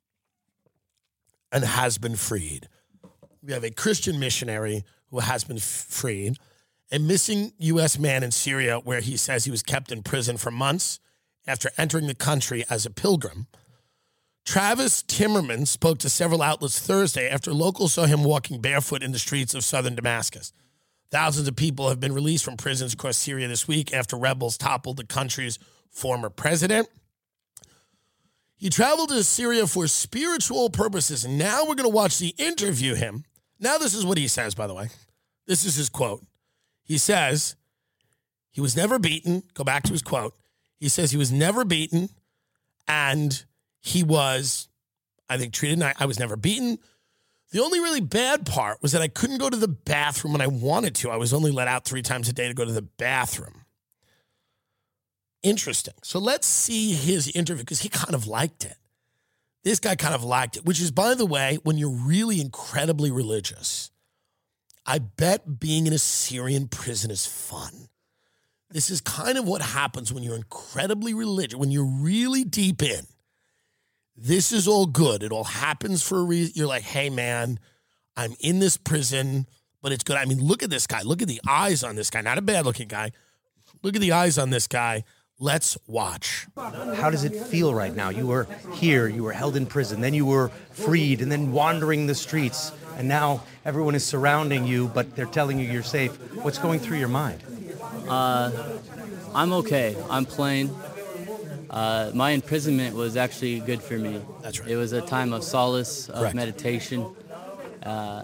and has been freed. We have a Christian missionary who has been f- freed, a missing U S man in Syria where he says he was kept in prison for months after entering the country as a pilgrim. Travis Timmerman spoke to several outlets Thursday after locals saw him walking barefoot in the streets of southern Damascus. Thousands of people have been released from prisons across Syria this week after rebels toppled the country's former president. He traveled to Syria for spiritual purposes, and now we're going to watch the interview him. Now this is what he says, by the way. This is his quote. He says, he was never beaten. Go back to his quote. He says he was never beaten, and he was, I think, treated nice. I was never beaten. The only really bad part was that I couldn't go to the bathroom when I wanted to. I was only let out three times a day to go to the bathroom. Interesting. So let's see his interview, because he kind of liked it. This guy kind of liked it, which is, by the way, when you're really incredibly religious, I bet being in a Syrian prison is fun. This is kind of what happens when you're incredibly religious, when you're really deep in. This is all good. It all happens for a reason. You're like, hey, man, I'm in this prison, but it's good. I mean, look at this guy. Look at the eyes on this guy. Not a bad-looking guy. Look at the eyes on this guy. Let's watch.
How does it feel right now? You were here, you were held in prison, then you were freed, and then wandering the streets, and now everyone is surrounding you, but they're telling you you're safe. What's going through your mind?
Uh, I'm okay. I'm plain. Uh, my imprisonment was actually good for me.
That's right.
It was a time of solace, of
Correct.
meditation. Uh,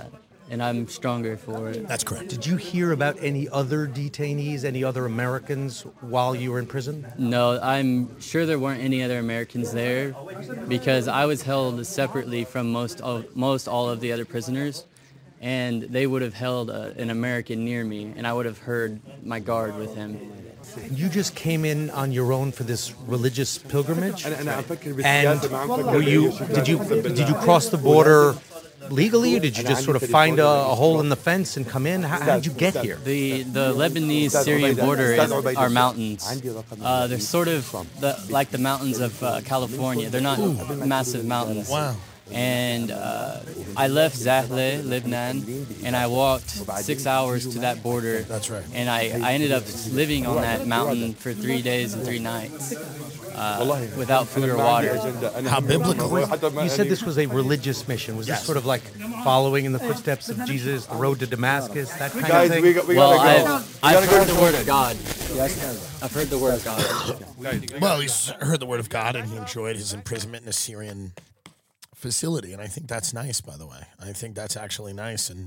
and I'm stronger for it.
That's correct.
Did you hear about any other detainees, any other Americans while you were in prison?
No, I'm sure there weren't any other Americans there because I was held separately from most of, most all of the other prisoners, and they would have held a, an American near me, and I would have heard my guard with him.
You just came in on your own for this religious pilgrimage, and were you did you did you cross the border legally, or did you just sort of find a, a hole in the fence and come in? How, how did you get here?
The the Lebanese-Syrian border is, are mountains. Uh, they're sort of the, like the mountains of uh, California. They're not massive mountains.
Wow.
And uh, I left Zahle, Lebanon, and I walked six hours to that border.
That's right.
And I, I ended up living on that mountain for three days and three nights uh, without food or water.
How biblical.
You said this was a religious mission. Was this
Yes.
sort of like following in the footsteps of Jesus, the road to Damascus, that kind of thing?
We got, we
Well,
gotta go.
I've, I've heard the word of God. I've heard the word of God.
Well, he's heard the word of God, and he enjoyed his imprisonment in a Syrian facility, and I think that's nice, by the way. I think that's actually nice. And,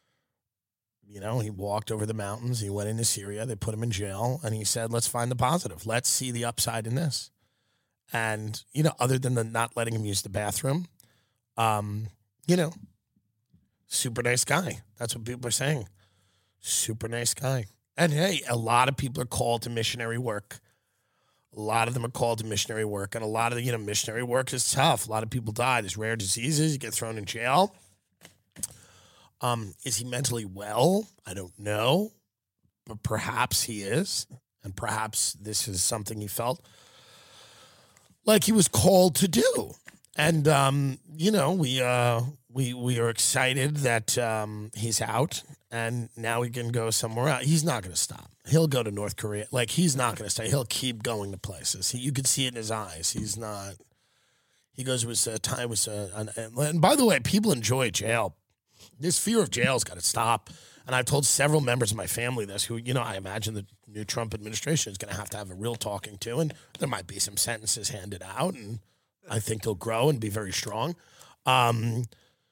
you know, he walked over the mountains. He went into Syria. They put him in jail, and he said, let's find the positive. Let's see the upside in this. And, you know, other than the not letting him use the bathroom, um, you know, super nice guy. That's what people are saying. Super nice guy. And, hey, a lot of people are called to missionary work. A lot of them are called to missionary work, and a lot of the, you know, missionary work is tough. A lot of people die. There's rare diseases. You get thrown in jail. Um, is he mentally well? I don't know, but perhaps he is, and perhaps this is something he felt like he was called to do. And um, you know, we uh, we we are excited that um, he's out, and now he can go somewhere else. He's not going to stop. He'll go to North Korea. Like, he's not going to stay. He'll keep going to places. He, you can see it in his eyes. He's not. He goes with a time with a. An, and by the way, people enjoy jail. This fear of jail's got to stop. And I've told several members of my family this, who, you know, I imagine the new Trump administration is going to have to have a real talking to, and there might be some sentences handed out, and I think he'll grow and be very strong. Um,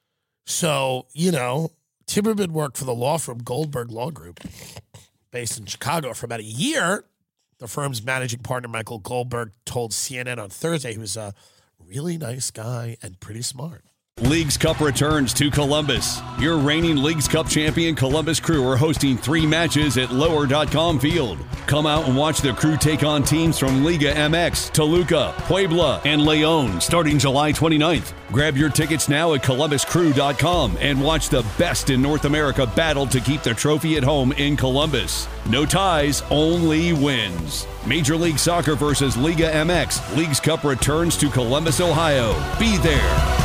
so, you know, Timmerman worked for the law firm Goldberg Law Group, based in Chicago, for about a year. The firm's managing partner, Michael Goldberg, told C N N on Thursday he was a really nice guy and pretty smart.
Leagues Cup returns to Columbus. Your reigning Leagues Cup champion Columbus Crew are hosting three matches at lower dot com Field. Come out and watch the Crew take on teams from Liga M X, Toluca, Puebla, and León starting July twenty-ninth. Grab your tickets now at columbus crew dot com and watch the best in North America battle to keep the trophy at home in Columbus. No ties, only wins. Major League Soccer versus Liga M X. Leagues Cup returns to Columbus, Ohio. Be there.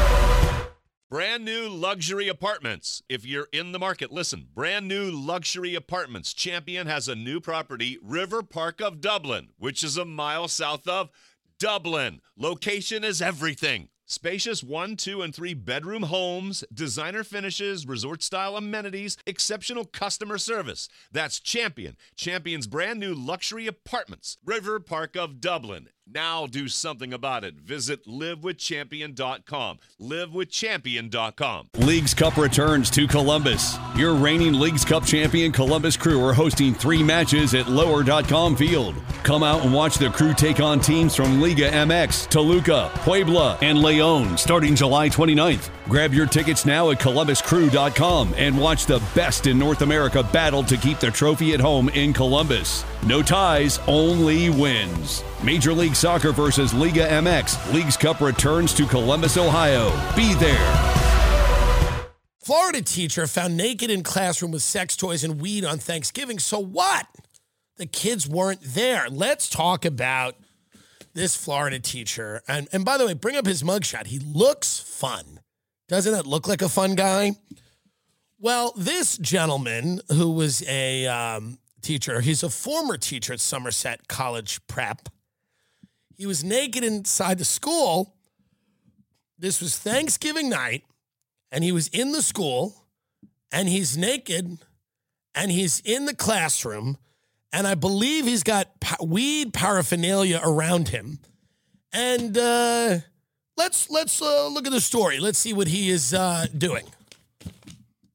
Brand new luxury apartments. If you're in the market, listen. Brand new luxury apartments. Champion has a new property, River Park of Dublin, which is a mile south of Dublin. Location is everything. Spacious one, two, and three bedroom homes, designer finishes, resort-style amenities, exceptional customer service. That's Champion. Champion's brand new luxury apartments, River Park of Dublin. Now do something about it. Visit live with champion dot com. live with champion dot com.
Leagues Cup returns to Columbus. Your reigning Leagues Cup champion Columbus Crew are hosting three matches at lower dot com Field. Come out and watch the Crew take on teams from Liga M X, Toluca, Puebla, and León starting July twenty-ninth. Grab your tickets now at columbus crew dot com and watch the best in North America battle to keep the trophy at home in Columbus. No ties, only wins. Major League Soccer versus Liga M X. Leagues Cup returns to Columbus, Ohio. Be there.
Florida teacher found naked in classroom with sex toys and weed on Thanksgiving. So what? The kids weren't there. Let's talk about this Florida teacher. And, and by the way, bring up his mugshot. He looks fun. Doesn't that look like a fun guy? Well, this gentleman who was a um, teacher, he's a former teacher at Somerset College Prep. He was naked inside the school. This was Thanksgiving night, and he was in the school, and he's naked, and he's in the classroom, and I believe he's got pa- weed paraphernalia around him. And uh, let's let's uh, look at the story. Let's see what he is uh, doing.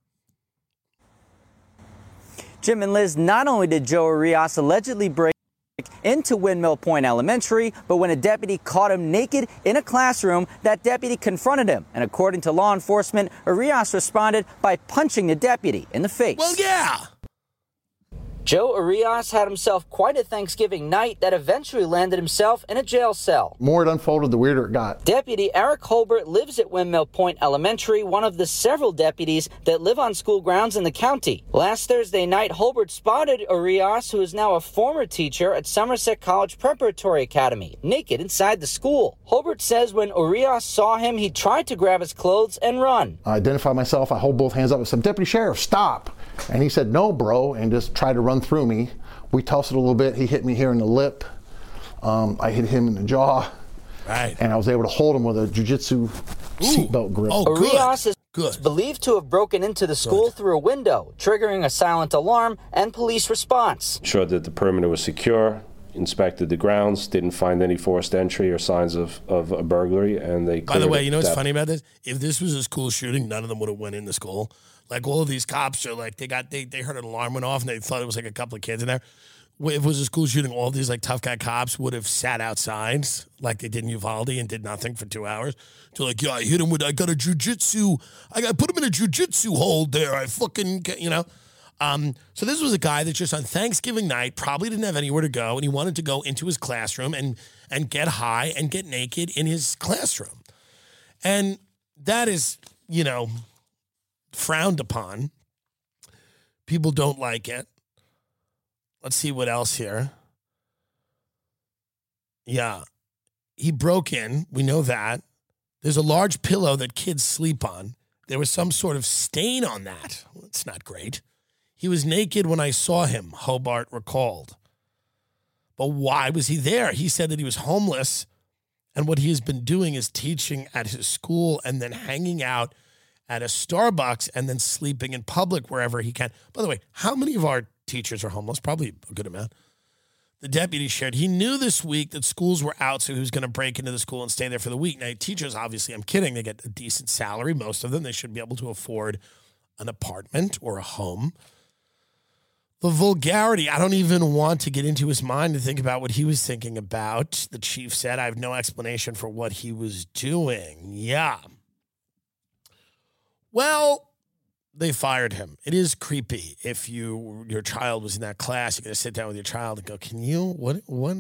Jim and Liz, not only did Joe Arias allegedly break into Windmill Point Elementary, but when a deputy caught him naked in a classroom, that deputy confronted him. And according to law enforcement, Arias responded by punching the deputy in the face.
Well, yeah.
Joe Arias had himself quite a Thanksgiving night that eventually landed himself in a jail cell.
The more it unfolded, the weirder it got.
Deputy Eric Holbert lives at Windmill Point Elementary, one of the several deputies that live on school grounds in the county. Last Thursday night, Holbert spotted Arias, who is now a former teacher at Somerset College Preparatory Academy, naked inside the school. Holbert says when Arias saw him, he tried to grab his clothes and run.
I identified myself. I hold both hands up. I said, "Deputy Sheriff, stop." And he said, "No, bro," and just tried to run through me. We tussled a little bit. He hit me here in the lip. Um, I hit him in the jaw.
Right.
And I was able to hold him with a jiu-jitsu seatbelt grip.
Oh, good.
Arias is
Good.
believed to have broken into the school good. through a window, triggering a silent alarm and police response.
Ensured that the perimeter was secure, inspected the grounds, didn't find any forced entry or signs of, of a burglary, and they
By the way, you know what's
that-
funny about this? If this was a school shooting, none of them would have went in the school. Like, all of these cops are like, they got they they heard an alarm went off and they thought it was like a couple of kids in there. If it was a school shooting, all of these like tough guy cops would have sat outside like they did in Uvalde and did nothing for two hours. To like, yeah, I hit him with, I got a jujitsu, I got put him in a jujitsu hold there. I fucking, you know. Um, so this was a guy that just on Thanksgiving night probably didn't have anywhere to go, and he wanted to go into his classroom and and get high and get naked in his classroom. And that is, you know, frowned upon. People don't like it. Let's see what else here. Yeah. He broke in. We know that. There's a large pillow that kids sleep on. There was some sort of stain on that. Well, it's not great. He was naked when I saw him, Hobart recalled. But why was he there? He said that he was homeless, and what he has been doing is teaching at his school and then hanging out at a Starbucks and then sleeping in public wherever he can. By the way, how many of our teachers are homeless? Probably a good amount. The deputy shared, he knew this week that schools were out, so he was going to break into the school and stay there for the week. Now, teachers, obviously, I'm kidding, they get a decent salary, most of them. They should be able to afford an apartment or a home. The vulgarity, I don't even want to get into his mind to think about what he was thinking about. The chief said, I have no explanation for what he was doing. Yeah. Well, they fired him. It is creepy if you your child was in that class. You're going to sit down with your child and go, can you, what, what,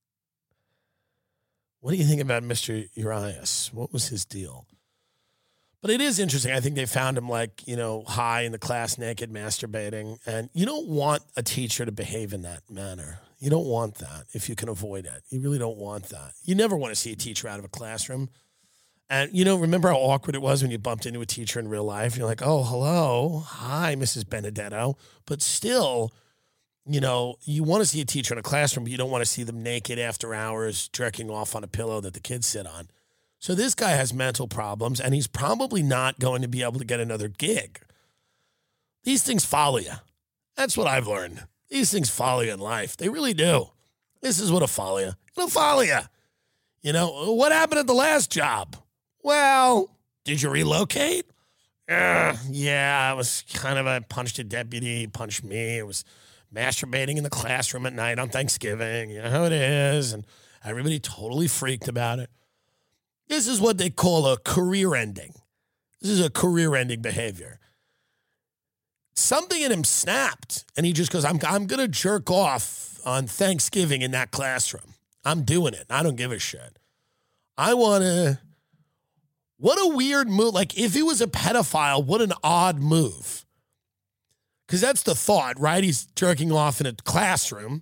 what do you think about Mister Urias? What was his deal? But it is interesting. I think they found him like, you know, high in the class, naked, masturbating. And you don't want a teacher to behave in that manner. You don't want that if you can avoid it. You really don't want that. You never want to see a teacher out of a classroom. And, you know, remember how awkward it was when you bumped into a teacher in real life? You're like, oh, hello. Hi, Missus Benedetto. But still, you know, you want to see a teacher in a classroom, but you don't want to see them naked after hours jerking off on a pillow that the kids sit on. So this guy has mental problems, and he's probably not going to be able to get another gig. These things follow you. That's what I've learned. These things follow you in life. They really do. This is what'll follow you. It'll follow you. You know, what happened at the last job? Well, did you relocate? Uh, yeah, I was kind of a punched a deputy, he punched me. It was masturbating in the classroom at night on Thanksgiving. You know how it is. And everybody totally freaked about it. This is what they call a career ending. This is a career ending behavior. Something in him snapped, and he just goes, I'm, I'm going to jerk off on Thanksgiving in that classroom. I'm doing it. I don't give a shit. I want to... What a weird move. Like, if he was a pedophile, what an odd move. Because that's the thought, right? He's jerking off in a classroom.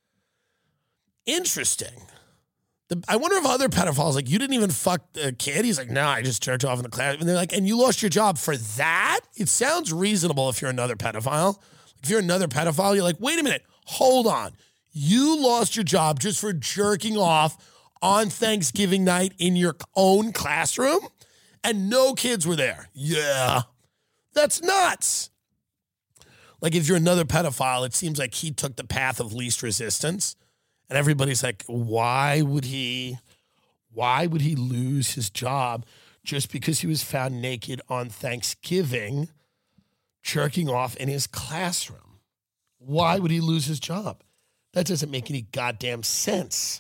Interesting. The, I wonder if other pedophiles, like, you didn't even fuck the kid. He's like, no, I just jerked off in the class. And they're like, and you lost your job for that? It sounds reasonable if you're another pedophile. If you're another pedophile, you're like, wait a minute, hold on. You lost your job just for jerking off on Thanksgiving night in your own classroom? And no kids were there. Yeah. That's nuts. Like, if you're another pedophile, it seems like he took the path of least resistance. And everybody's like, why would he, why would he lose his job just because he was found naked on Thanksgiving jerking off in his classroom? Why would he lose his job? That doesn't make any goddamn sense.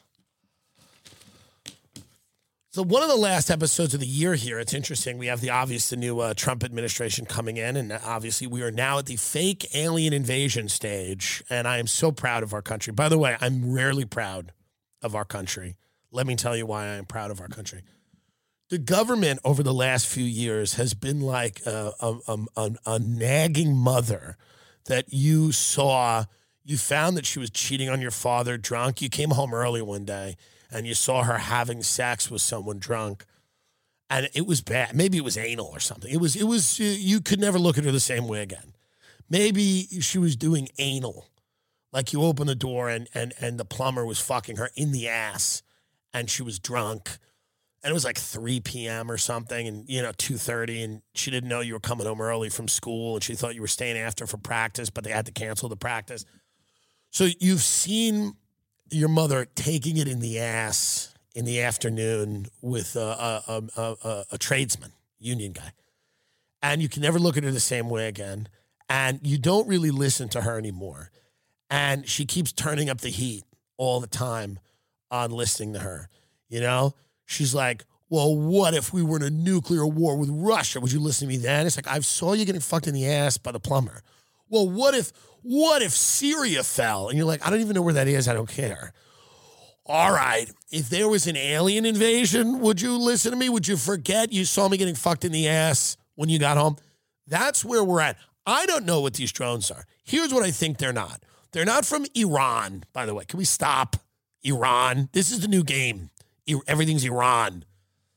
So one of the last episodes of the year here, it's interesting. We have the obvious, the new uh, Trump administration coming in, and obviously we are now at the fake alien invasion stage, and I am so proud of our country. By the way, I'm rarely proud of our country. Let me tell you why I am proud of our country. The government over the last few years has been like a, a, a, a, a nagging mother that you saw. You found that she was cheating on your father drunk. You came home early one day and you saw her having sex with someone drunk, and it was bad. Maybe it was anal or something. It was, it was, you could never look at her the same way again. Maybe she was doing anal. Like you open the door and, and, and the plumber was fucking her in the ass and she was drunk. And it was like three p.m. or something, and, you know, two thirty, and she didn't know you were coming home early from school, and she thought you were staying after for practice, but they had to cancel the practice. So you've seen your mother taking it in the ass in the afternoon with a, a, a, a, a tradesman, union guy. And you can never look at her the same way again, and you don't really listen to her anymore. And she keeps turning up the heat all the time on listening to her, you know? She's like, well, what if we were in a nuclear war with Russia? Would you listen to me then? It's like, I saw you getting fucked in the ass by the plumber. Well, what if, what if Syria fell? And you're like, I don't even know where that is. I don't care. All right. If there was an alien invasion, would you listen to me? Would you forget you saw me getting fucked in the ass when you got home? That's where we're at. I don't know what these drones are. Here's what I think they're not. They're not from Iran, by the way. Can we stop? Iran. This is the new game. Everything's Iran.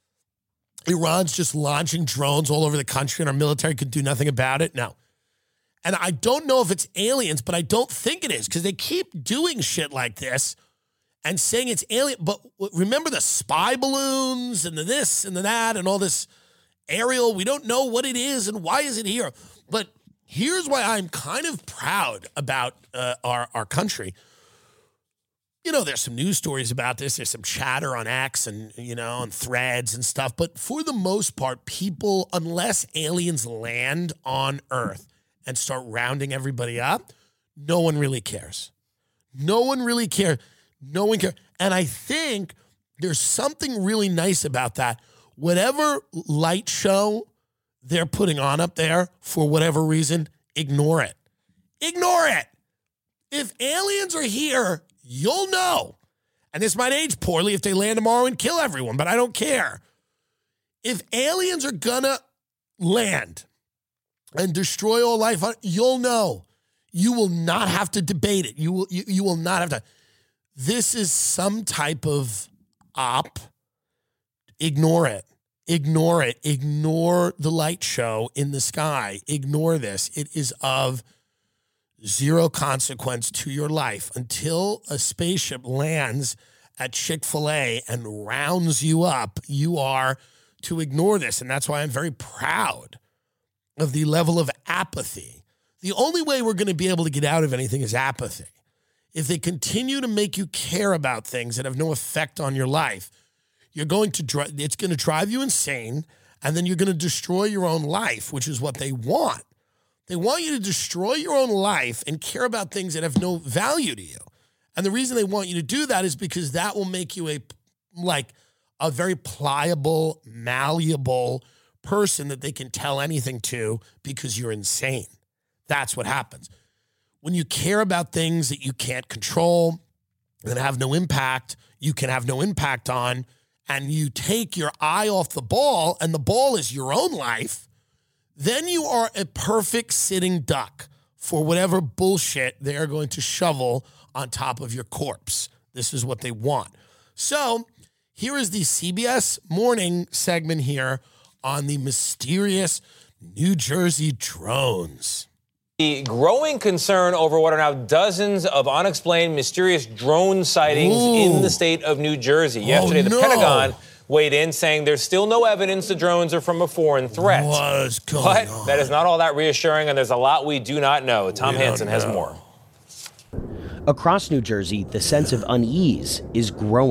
Iran's just launching drones all over the country and our military could do nothing about it. No. And I don't know if it's aliens, but I don't think it is because they keep doing shit like this and saying it's alien. But remember the spy balloons and the this and the that and all this aerial. We don't know what it is and why is it here. But here's why I'm kind of proud about uh, our, our country. You know, there's some news stories about this. There's some chatter on X and, you know, on Threads and stuff. But for the most part, people, unless aliens land on Earth and start rounding everybody up, no one really cares. No one really cares. No one cares. And I think there's something really nice about that. Whatever light show they're putting on up there, for whatever reason, ignore it. Ignore it. If aliens are here, you'll know. And this might age poorly if they land tomorrow and kill everyone, but I don't care. If aliens are gonna land and destroy all life, you'll know. You will not have to debate it. You will, you, you will not have to. This is some type of op. Ignore it. Ignore it. Ignore the light show in the sky. Ignore this. It is of zero consequence to your life until a spaceship lands at Chick-fil-A and rounds you up. You are to ignore this. And that's why I'm very proud of the level of apathy. The only way we're going to be able to get out of anything is apathy. If they continue to make you care about things that have no effect on your life, you're going to dri- it's going to drive you insane, and then you're going to destroy your own life, which is what they want. They want you to destroy your own life and care about things that have no value to you. And the reason they want you to do that is because that will make you a like a very pliable, malleable person that they can tell anything to because you're insane. That's what happens. When you care about things that you can't control, that have no impact, you can have no impact on, and you take your eye off the ball, and the ball is your own life, then you are a perfect sitting duck for whatever bullshit they are going to shovel on top of your corpse. This is what they want. So here is the C B S Morning segment here on the mysterious New Jersey drones.
The growing concern over what are now dozens of unexplained mysterious drone sightings
Ooh.
in the state of New Jersey. Yesterday,
oh,
the
no.
Pentagon weighed in, saying there's still no evidence the drones are from a foreign threat.
What is going
but
on?
that is not all that reassuring, and there's a lot we do not know. Tom
We
Hansen
don't
has
know.
more.
Across New Jersey, the sense of unease is growing.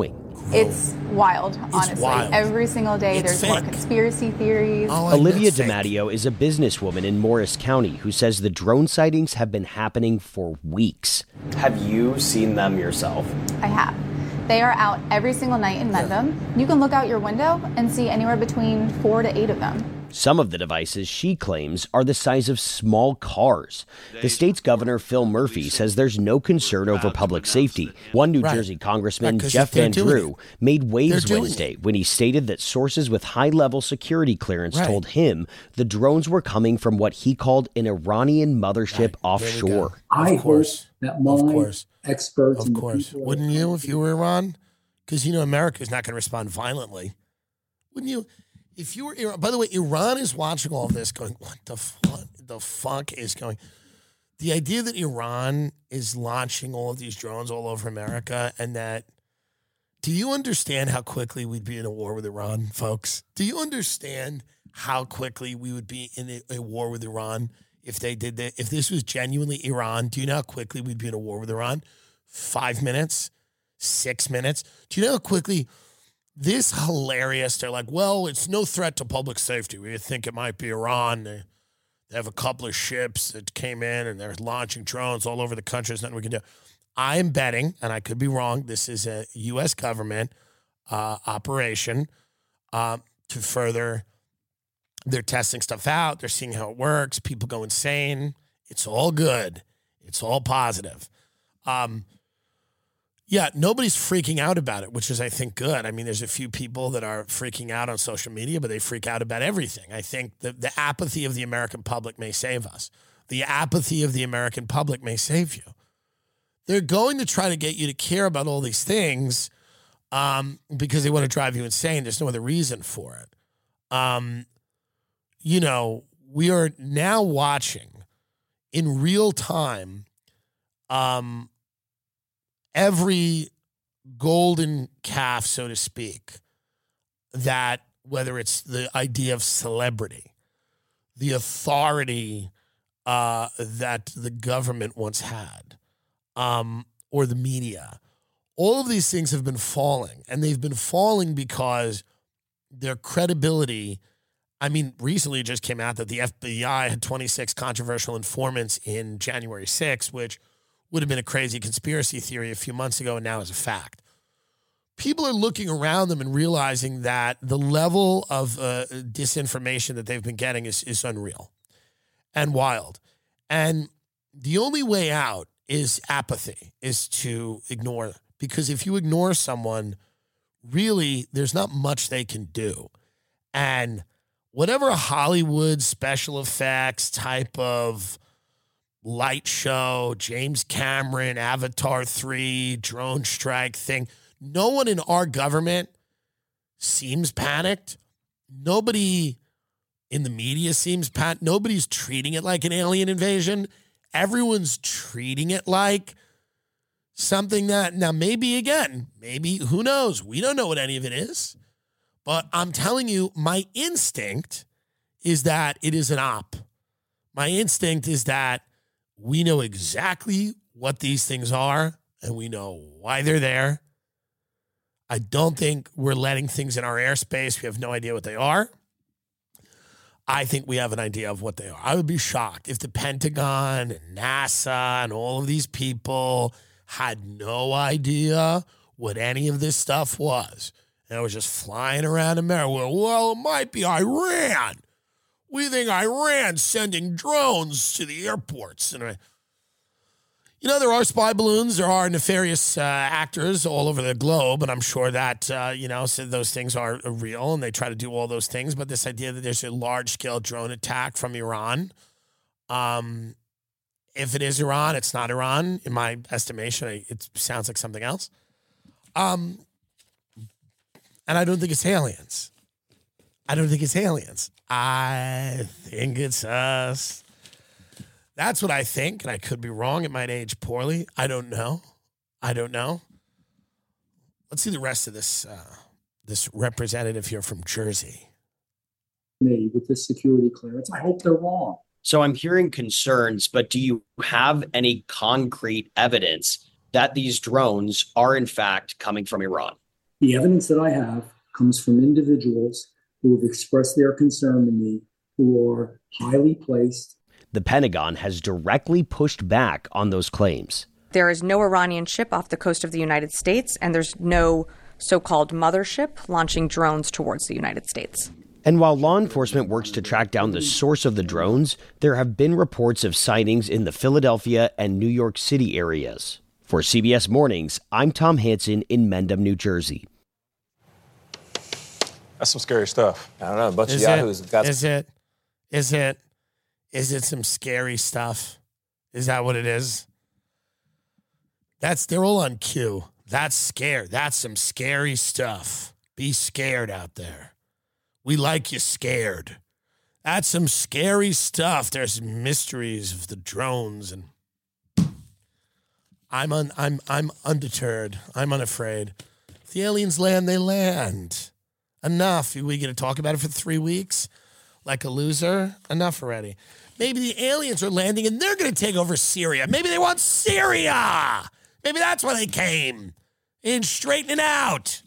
It's wild, honestly.
It's wild.
Every single day
It's
there's more
fake.
conspiracy theories.
Oh, I-
Olivia
that's fake.
DiMatteo is a businesswoman in Morris County who says the drone sightings have been happening for weeks.
Have you seen them yourself?
I have. They are out every single night in Mendham. You can look out your window and see anywhere between four to eight of them.
Some of the devices, she claims, are the size of small cars. The state's governor, Phil Murphy, says there's no concern over public safety. One New
Right.
Jersey congressman,
Right, 'cause
Jeff
they're
Van
doing
Drew,
it.
made waves
They're doing
Wednesday when he stated that sources with high-level security clearance
Right.
told him the drones were coming from what he called an Iranian mothership
Right,
offshore.
I
Of course.
hope that my
Of course.
experts
Of
and the
course.
people-
Wouldn't you if you were Iran? Because, you know, America's not going to respond violently. Wouldn't you? If you were Iran, by the way, Iran is watching all of this going, what the fuck, the fuck is going? The idea that Iran is launching all of these drones all over America and that, do you understand how quickly we'd be in a war with Iran, folks? Do you understand how quickly we would be in a, a war with Iran if they did that? If this was genuinely Iran, do you know how quickly we'd be in a war with Iran? Five minutes? Six minutes? Do you know how quickly? This hilarious. They're like, well, it's no threat to public safety. We think it might be Iran. They, they have a couple of ships that came in and they're launching drones all over the country. There's nothing we can do. I am betting, and I could be wrong, this is a U S government uh, operation uh, to further, they're testing stuff out. They're seeing how it works. People go insane. It's all good. It's all positive. Um, Yeah, nobody's freaking out about it, which is, I think, good. I mean, there's a few people that are freaking out on social media, but they freak out about everything. I think the, the apathy of the American public may save us. The apathy of the American public may save you. They're going to try to get you to care about all these things um, because they want to drive you insane. There's no other reason for it. Um, you know, we are now watching in real time um, every golden calf, so to speak, that whether it's the idea of celebrity, the authority uh, that the government once had, um, or the media, all of these things have been falling, and they've been falling because their credibility. I mean, recently it just came out that the F B I had twenty-six controversial informants in January sixth, which would have been a crazy conspiracy theory a few months ago and now is a fact. People are looking around them and realizing that the level of uh, disinformation that they've been getting is, is unreal and wild. And the only way out is apathy, is to ignore. Because if you ignore someone, really, there's not much they can do. And whatever Hollywood special effects type of light show, James Cameron, Avatar three, drone strike thing, no one in our government seems panicked. Nobody in the media seems panicked. Nobody's treating it like an alien invasion. Everyone's treating it like something that, now maybe again, maybe, who knows? We don't know what any of it is. But I'm telling you, my instinct is that it is an op. My instinct is that we know exactly what these things are, and we know why they're there. I don't think we're letting things in our airspace. We have no idea what they are. I think we have an idea of what they are. I would be shocked if the Pentagon and NASA and all of these people had no idea what any of this stuff was. And it was just flying around America. Well, well, it might be Iran. We think Iran's sending drones to the airports. And I, you know, there are spy balloons. There are nefarious uh, actors all over the globe. And I'm sure that, uh, you know, so those things are real and they try to do all those things. But this idea that there's a large-scale drone attack from Iran, um, if it is Iran, it's not Iran. In my estimation, it sounds like something else. Um, and I don't think it's aliens. I don't think it's aliens. I think it's us. That's what I think, and I could be wrong. It might age poorly. I don't know. I don't know. Let's see the rest of this uh, this representative here from Jersey.
Me with this security clearance. I hope they're wrong.
So I'm hearing concerns, but do you have any concrete evidence that these drones are in fact coming from Iran?
The evidence that I have comes from individuals who have expressed their concern to me, who are highly placed.
The Pentagon has directly pushed back on those claims.
There is no Iranian ship off the coast of the United States, and there's no so-called mothership launching drones towards the United States.
And while law enforcement works to track down the source of the drones, there have been reports of sightings in the Philadelphia and New York City areas. For C B S Mornings, I'm Tom Hansen in Mendham, New Jersey.
That's some scary stuff. I don't know. A bunch
Is
of yahoos
it?
got
Is it? Is it? Is it some scary stuff? Is that what it is? That's they're all on cue. That's scary. That's some scary stuff. Be scared out there. We like you scared. That's some scary stuff. There's mysteries of the drones, and I'm un, I'm I'm undeterred. I'm unafraid. If the aliens land, they land. Enough. Are we going to talk about it for three weeks? Like a loser? Enough already. Maybe the aliens are landing and they're going to take over Syria. Maybe they want Syria. Maybe that's why they came. And straighten it out.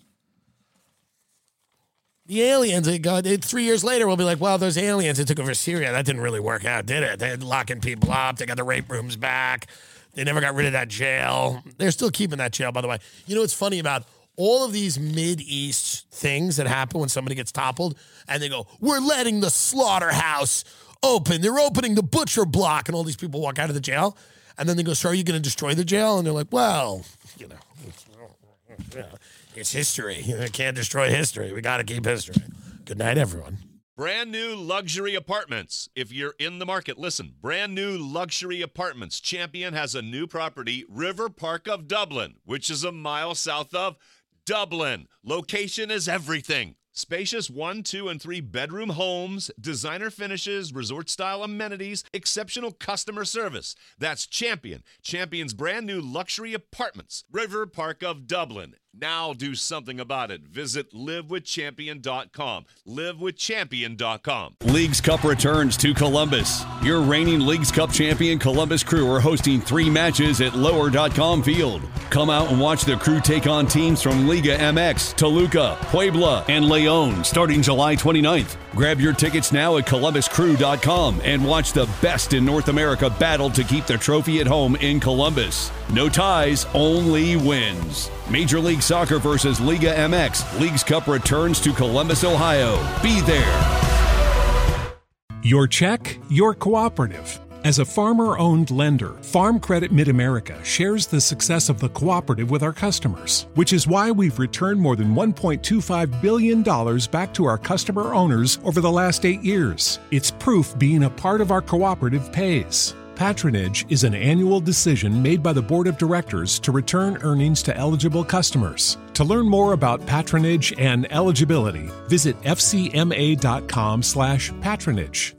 The aliens, they got, they, three years later, we'll be like, well, those aliens that took over Syria, that didn't really work out, did it? They're locking people up. They got the rape rooms back. They never got rid of that jail. They're still keeping that jail, by the way. You know what's funny about all of these Mideast things that happen when somebody gets toppled, and they go, we're letting the slaughterhouse open. They're opening the butcher block, and all these people walk out of the jail, and then they go, so are you going to destroy the jail? And they're like, well, you know, it's, you know, it's history. You can't destroy history. We got to keep history. Good night, everyone.
Brand new luxury apartments. If you're in the market, listen. Brand new luxury apartments. Champion has a new property, River Park of Dublin, which is a mile south of Dublin. Location is everything. Spacious one, two, and three bedroom homes, designer finishes, resort-style amenities, exceptional customer service. That's Champion. Champion's brand new luxury apartments, River Park of Dublin. Now do something about it. Visit live with champion dot com. live with champion dot com.
Leagues Cup returns to Columbus. Your reigning Leagues Cup champion Columbus Crew are hosting three matches at lower dot com field. Come out and watch the Crew take on teams from Liga M X, Toluca, Puebla, and León starting July twenty-ninth. Grab your tickets now at columbus crew dot com and watch the best in North America battle to keep the trophy at home in Columbus. No ties, only wins. Major League Soccer versus Liga M X. Leagues Cup returns to Columbus, Ohio. Be there.
Your check, your cooperative. As a farmer-owned lender, Farm Credit Mid-America shares the success of the cooperative with our customers, which is why we've returned more than one point two five billion dollars back to our customer owners over the last eight years. It's proof being a part of our cooperative pays. Patronage is an annual decision made by the Board of Directors to return earnings to eligible customers. To learn more about patronage and eligibility, visit f c m a dot com slash patronage.